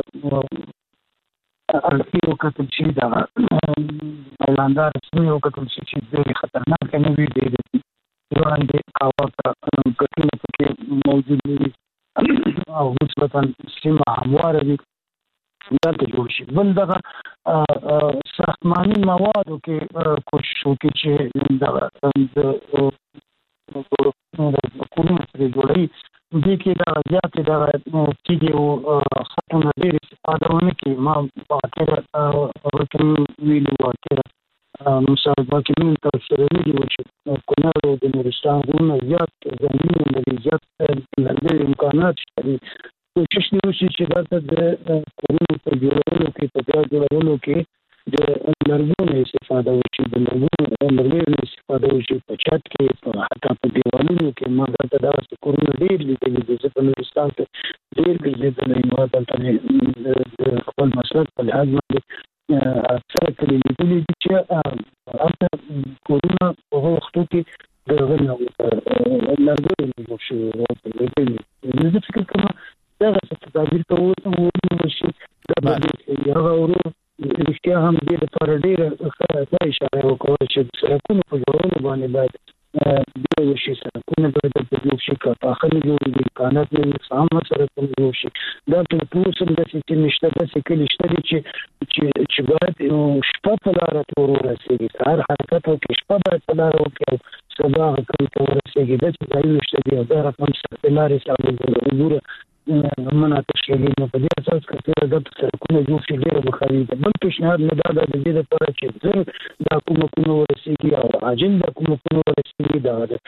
الفیو کتل شي دا ایلاندار سمي او کتل شي چې ډېر خطرناک نه وي دی وړاندې کاوه کتل کې موجود دي او نسبتا سیمه همواره دي دا ته جوړ شي. بل دغه ساختماني موادو کې کوشش وکړي چې دغه د کورونو سره جوړوي دې کې دا زیاتې دغه تیږې او خطونه ډېر استفاده ونه کړي. ما په اخره ورته ویلي وو چې مصاحبه کې مين تاسو سره نه جوړ شي کونړ او د نورستان غرونه زیات زمینونه لري، زیات لرګي امکانات شته. کوشش دی وشي چې دا د کورونو په جوړولو کې په بیا جوړولو کې د لرګو استفاده وشي، د لرګو استفاده وشي په چت کې په حتی په دیوالونو کې. ما دا د کورونو ډېر لیدلي دي چې په نورستان کې ډېر ګرځېدلي نو دلته د خپل مسلک په لحاظ باندې اکثره کلی لیدلې دي چې هلته کورونه په هغو وختو کې د هغه نه لرګیو نه جوړ شوي وو. زه فکر کوم دغه څه تعبیر کولی شي دا به هغه ورو رښتیا هم دې لپاره ډېره ښه اشاره وکړه چې د سړکونو په جوړولو باندې باید بیا وشي، سړکونه باید په جوړ شي، که پاخه نه جوړېږي، امکانات نه وي، سامه سړکونه جوړ شي. دا ټول اوس هم داسې کلي شته داسې کلي شته دي چې چې باید شپه په لاره ته ور ورسېږي، سهار حرکت وکړي، شپه باید په لاره وکړي او سبا هغه کلي ته ورسېږي. داسې ځایونه شته دي او دا رقم سختې لارې سره عبوره مناطق شوي. نو په دې اساس که څېره دلته سړکونه جوړ شي ډېره به ښه وي. بل پیشنهاد مې دا ده د دې لپاره چې زر دا کومکونه ورسېږي او عاجل دا کومکونه ورسېږي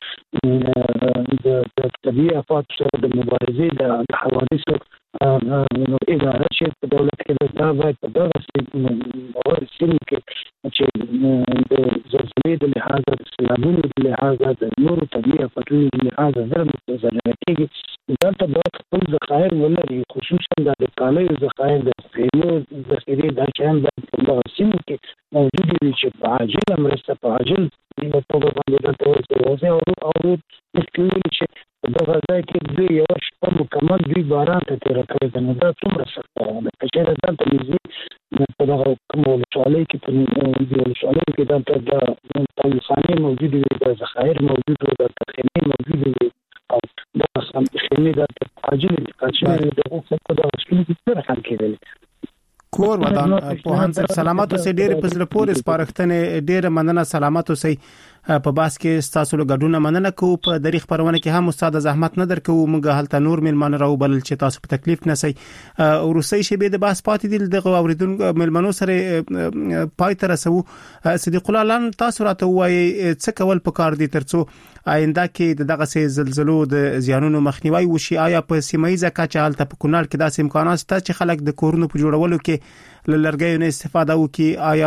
د طبیعي آفاتو سره د مبارزې د حوادثو اداره چې په دولت کې دا باید په دغه سیمو کې چې د زلزلې د لحاظه د سیلابونو د لحاظه د نورو طبیعي آفتونو د لحاظه زر متضرره کېږي. دلته باید خپل ذخایر ولري، خصوصا د کالیو ذخایر د خیمو ذخیرې دا شیان باید په دغه سیمو کې موجود وي چې په عاجله مرسته په عاجل توګه باندې دلته ورسېږي. او مخکې ویلي چې په دغه ځای کې دوی یوه شپه مکمل دوی باران ته تېره کړې ده. نو دا څومره سخته ده که چېرې دلته نږدې په دغه کومه ولسوالۍ کې په دې ولسوالیو کې دلته د تولخانې موجودې وي، د ذخایر موجود وي، دلته خیمې موجودې وي او دغه خیمې دلته عاجل انتقال شوي د هغو خلکو دغه شپې کې څه رقم کېدلې. کور ودان پوهان صاحب سلامات اوسئ، ډېرې په زړه پورې سپارښتنې، ډېره مننه، سلامات اوسئ. په باس کې ستاسو له ګډونه مننه کوو. په دری خبرونه کې هم استاد زحمت نه درکو، موږ هلته نور ملمانه راو بل چې تاسو په تکلیف نسئ. ورسې شی به د باس پاتې دي دغه اوریدونکو ملمنو سره پای تر رسو. صدیق الله لان تاسو راته وایي څه کول پکار دي ترڅو آینده کې دغه سه زلزلو د زیانونو مخنیوي وشي؟ آیا په سیمایي ځکه چې هلته په کونړ کې داسې امکانات شته چې خلک د کورونو په جوړولو کې لرګیو نه استفاده وکړي؟ آیا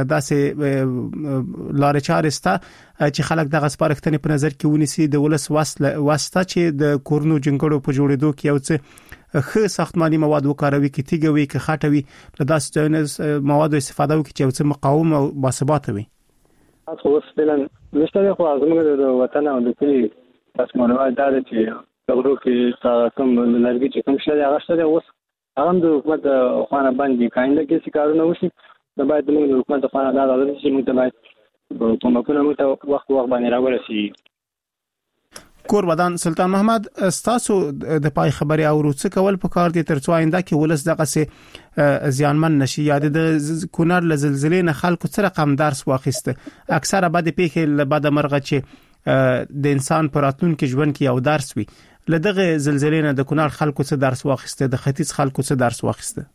داسې لارې چارې شته چې خلک دغه سپارښتنې په نظر کې ونیسي د ولس واسطه چې د کورونو جنګړو په جوړېدو کې یو څه ښه ساختماني مواد وکاروي، کې تیګوي، کې خاټوي، له داسې موادو استفاده وکړي چې یو څه مقاوم او باثبات وي؟ تاسو اوس فعلا مستری خو زموږ د وطن او د کلی تاسو مونږه دا چې دغه کې کوم لرګي چې کوم شي هغه شته اوس هغه د حکومت خوانه باندې کاینده کې څه کارونه وشي. دا باید موږ د حکومت خوانه دا راځي چې موږ ته باید په مکونو موږ ته وخت وخت باندې راورسي. کور ودان سلطان محمد، تاسو د پای خبري او څه کول پکار دي ترڅو آینده کې ولس دغه سه زیانمن نشي؟ یاد د کونړ له زلزلې نه خلکو څه رقم درس واخیسته؟ اکثره بعد پیښې له بعد مرغه چې د انسان پر راتلونکي ژوند کې یو درس وي. لدغه زلزلې نه د کونړ خلکو څه درس واخیسته؟ د ختیځ خلکو څه درس واخیسته؟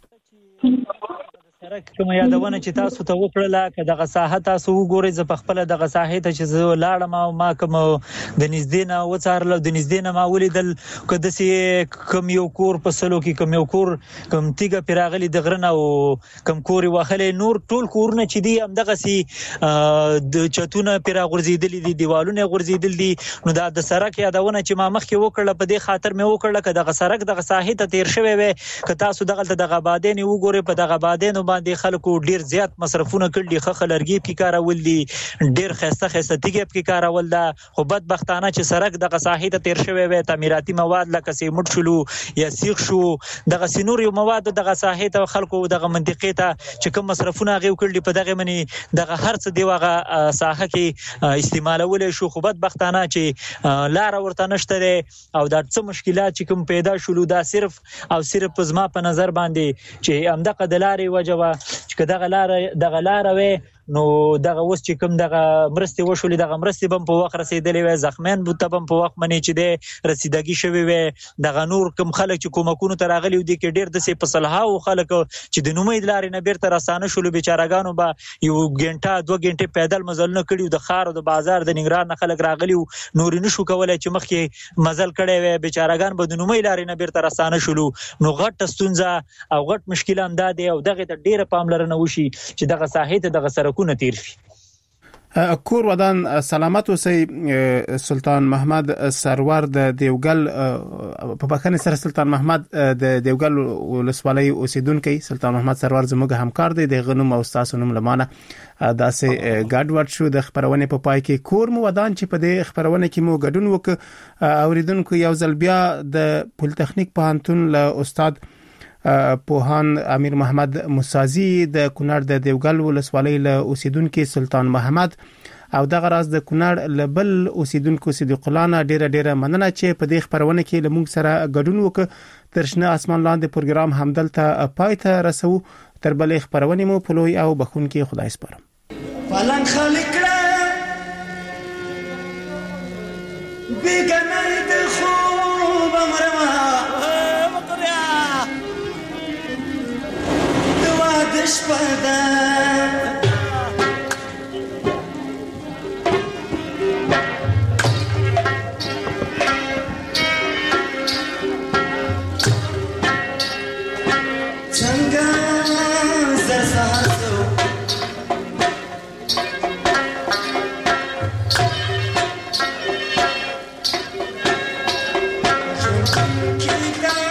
سرک کوم یادونه چې تاسو ته وکړله که دغه ساحه تاسو وګورئ، زه په خپل دغه ساحه ته چې زه لاړم او ما کوم د نږدې نه وڅارل، د نږدې نه ما ولیدل که داسې کوم یو کور په سلو کې کوم یو کور کوم تیګه پرې راغلي د غره نه او کوم کور یې وهلی، نور ټول کورونه چې دي همدغسې د چتونه پرې راغورځېدلي دي، دیوالونه یې غورځېدلي دي. نو دا د سرک یادونه چې ما مخکې وکړله په دې خاطر مې وکړله که دغه سرک دغه ساحې ته تېر شوی وی، که تاسو دغلته دغه بادین وګورئ، په دغه بادینو باندې خلکو ډیر زیات مصرفونه کړي، خخ لرګي په کارول دي، ډیر خسته خسته تیګ په کارول ده. خو بدبختانه چې سرک دغه ساحې ته تیر شوی وي، تعمیراتي مواد لکه سیمټ شلو یا سیخ شو، دغه سینور یو مواد دغه ساحې ته خلکو دغه منطقې ته چې کوم مصرفونه غو کړي په دغه منی دغه هرڅ دیوغه ساحه کې استعمالول شو. خو بدبختانه چې لار ورته نشته او دا څه مشکلات چې کوم پیدا شول دا صرف او صرف زما په نظر باندې چې امدغه د لارې وجوه چې دغه لار دغه لار وې نو دغه اوس چې کوم دغه مرستې وشولې دغه مرستې بم په وخت رسیدلې وې، زخمیان بوته بم په وخت منی چې د رسیدګي شوی وې، دغه نور کوم خلک چې کومکونو ته راغلي دي کې ډېر د سي په صلاحو خلک چې د نومید لارې نه بیرته راسانه شول، بیچارهګانو به یو غنټه دوه غنټه پیدل مزل نه کړیو، د خار او د بازار د نګران نه خلک راغلي نور نشو کولای چې مخکې مزل کړي وې، بیچارهګان به د نومید لارې نه بیرته راسانه شول. نو غټ ستونزه او غټ مشکل هم ده او دغه ته ډېر پاملرنه وشي چې دغه ساحې ته دغه سرکونه تیر شي. کور ودان سلامت اوسئ سلطان محمد سرور د دیوګل په بخښنې سره سلطان محمد د دیوګل ولسوالۍ اوسیدونکو سلطان محمد سرور زموږ همکار دی د غنوم او استاد نوم لمانه داسې ګډوډ شو د خبرونه په پای کې کور مو ودان چې په دې خبرونه کې مو ګډون وک اوریدونکو یو ځل بیا د پولیټیکنیک پوهنتون له استاد پوهان امیر محمد مسازی د کونړ د دیوګل ولسوالۍ له اوسیدونکو سلطان محمد او دغه راز د کونړ لبل اوسیدونکو صدیق الله نه ډیره ډیره مننه چې په دې خبرونه کې لمونږ سره ګډون وک ترشنه اسمان لاندې پروګرام همدلته پای ته رسو تر بلې خبرونه مو په لوی او بخون کې خدای سپارم فلان خالق بیگانه د خوب امرما شپدا څنګه زر سهارو کی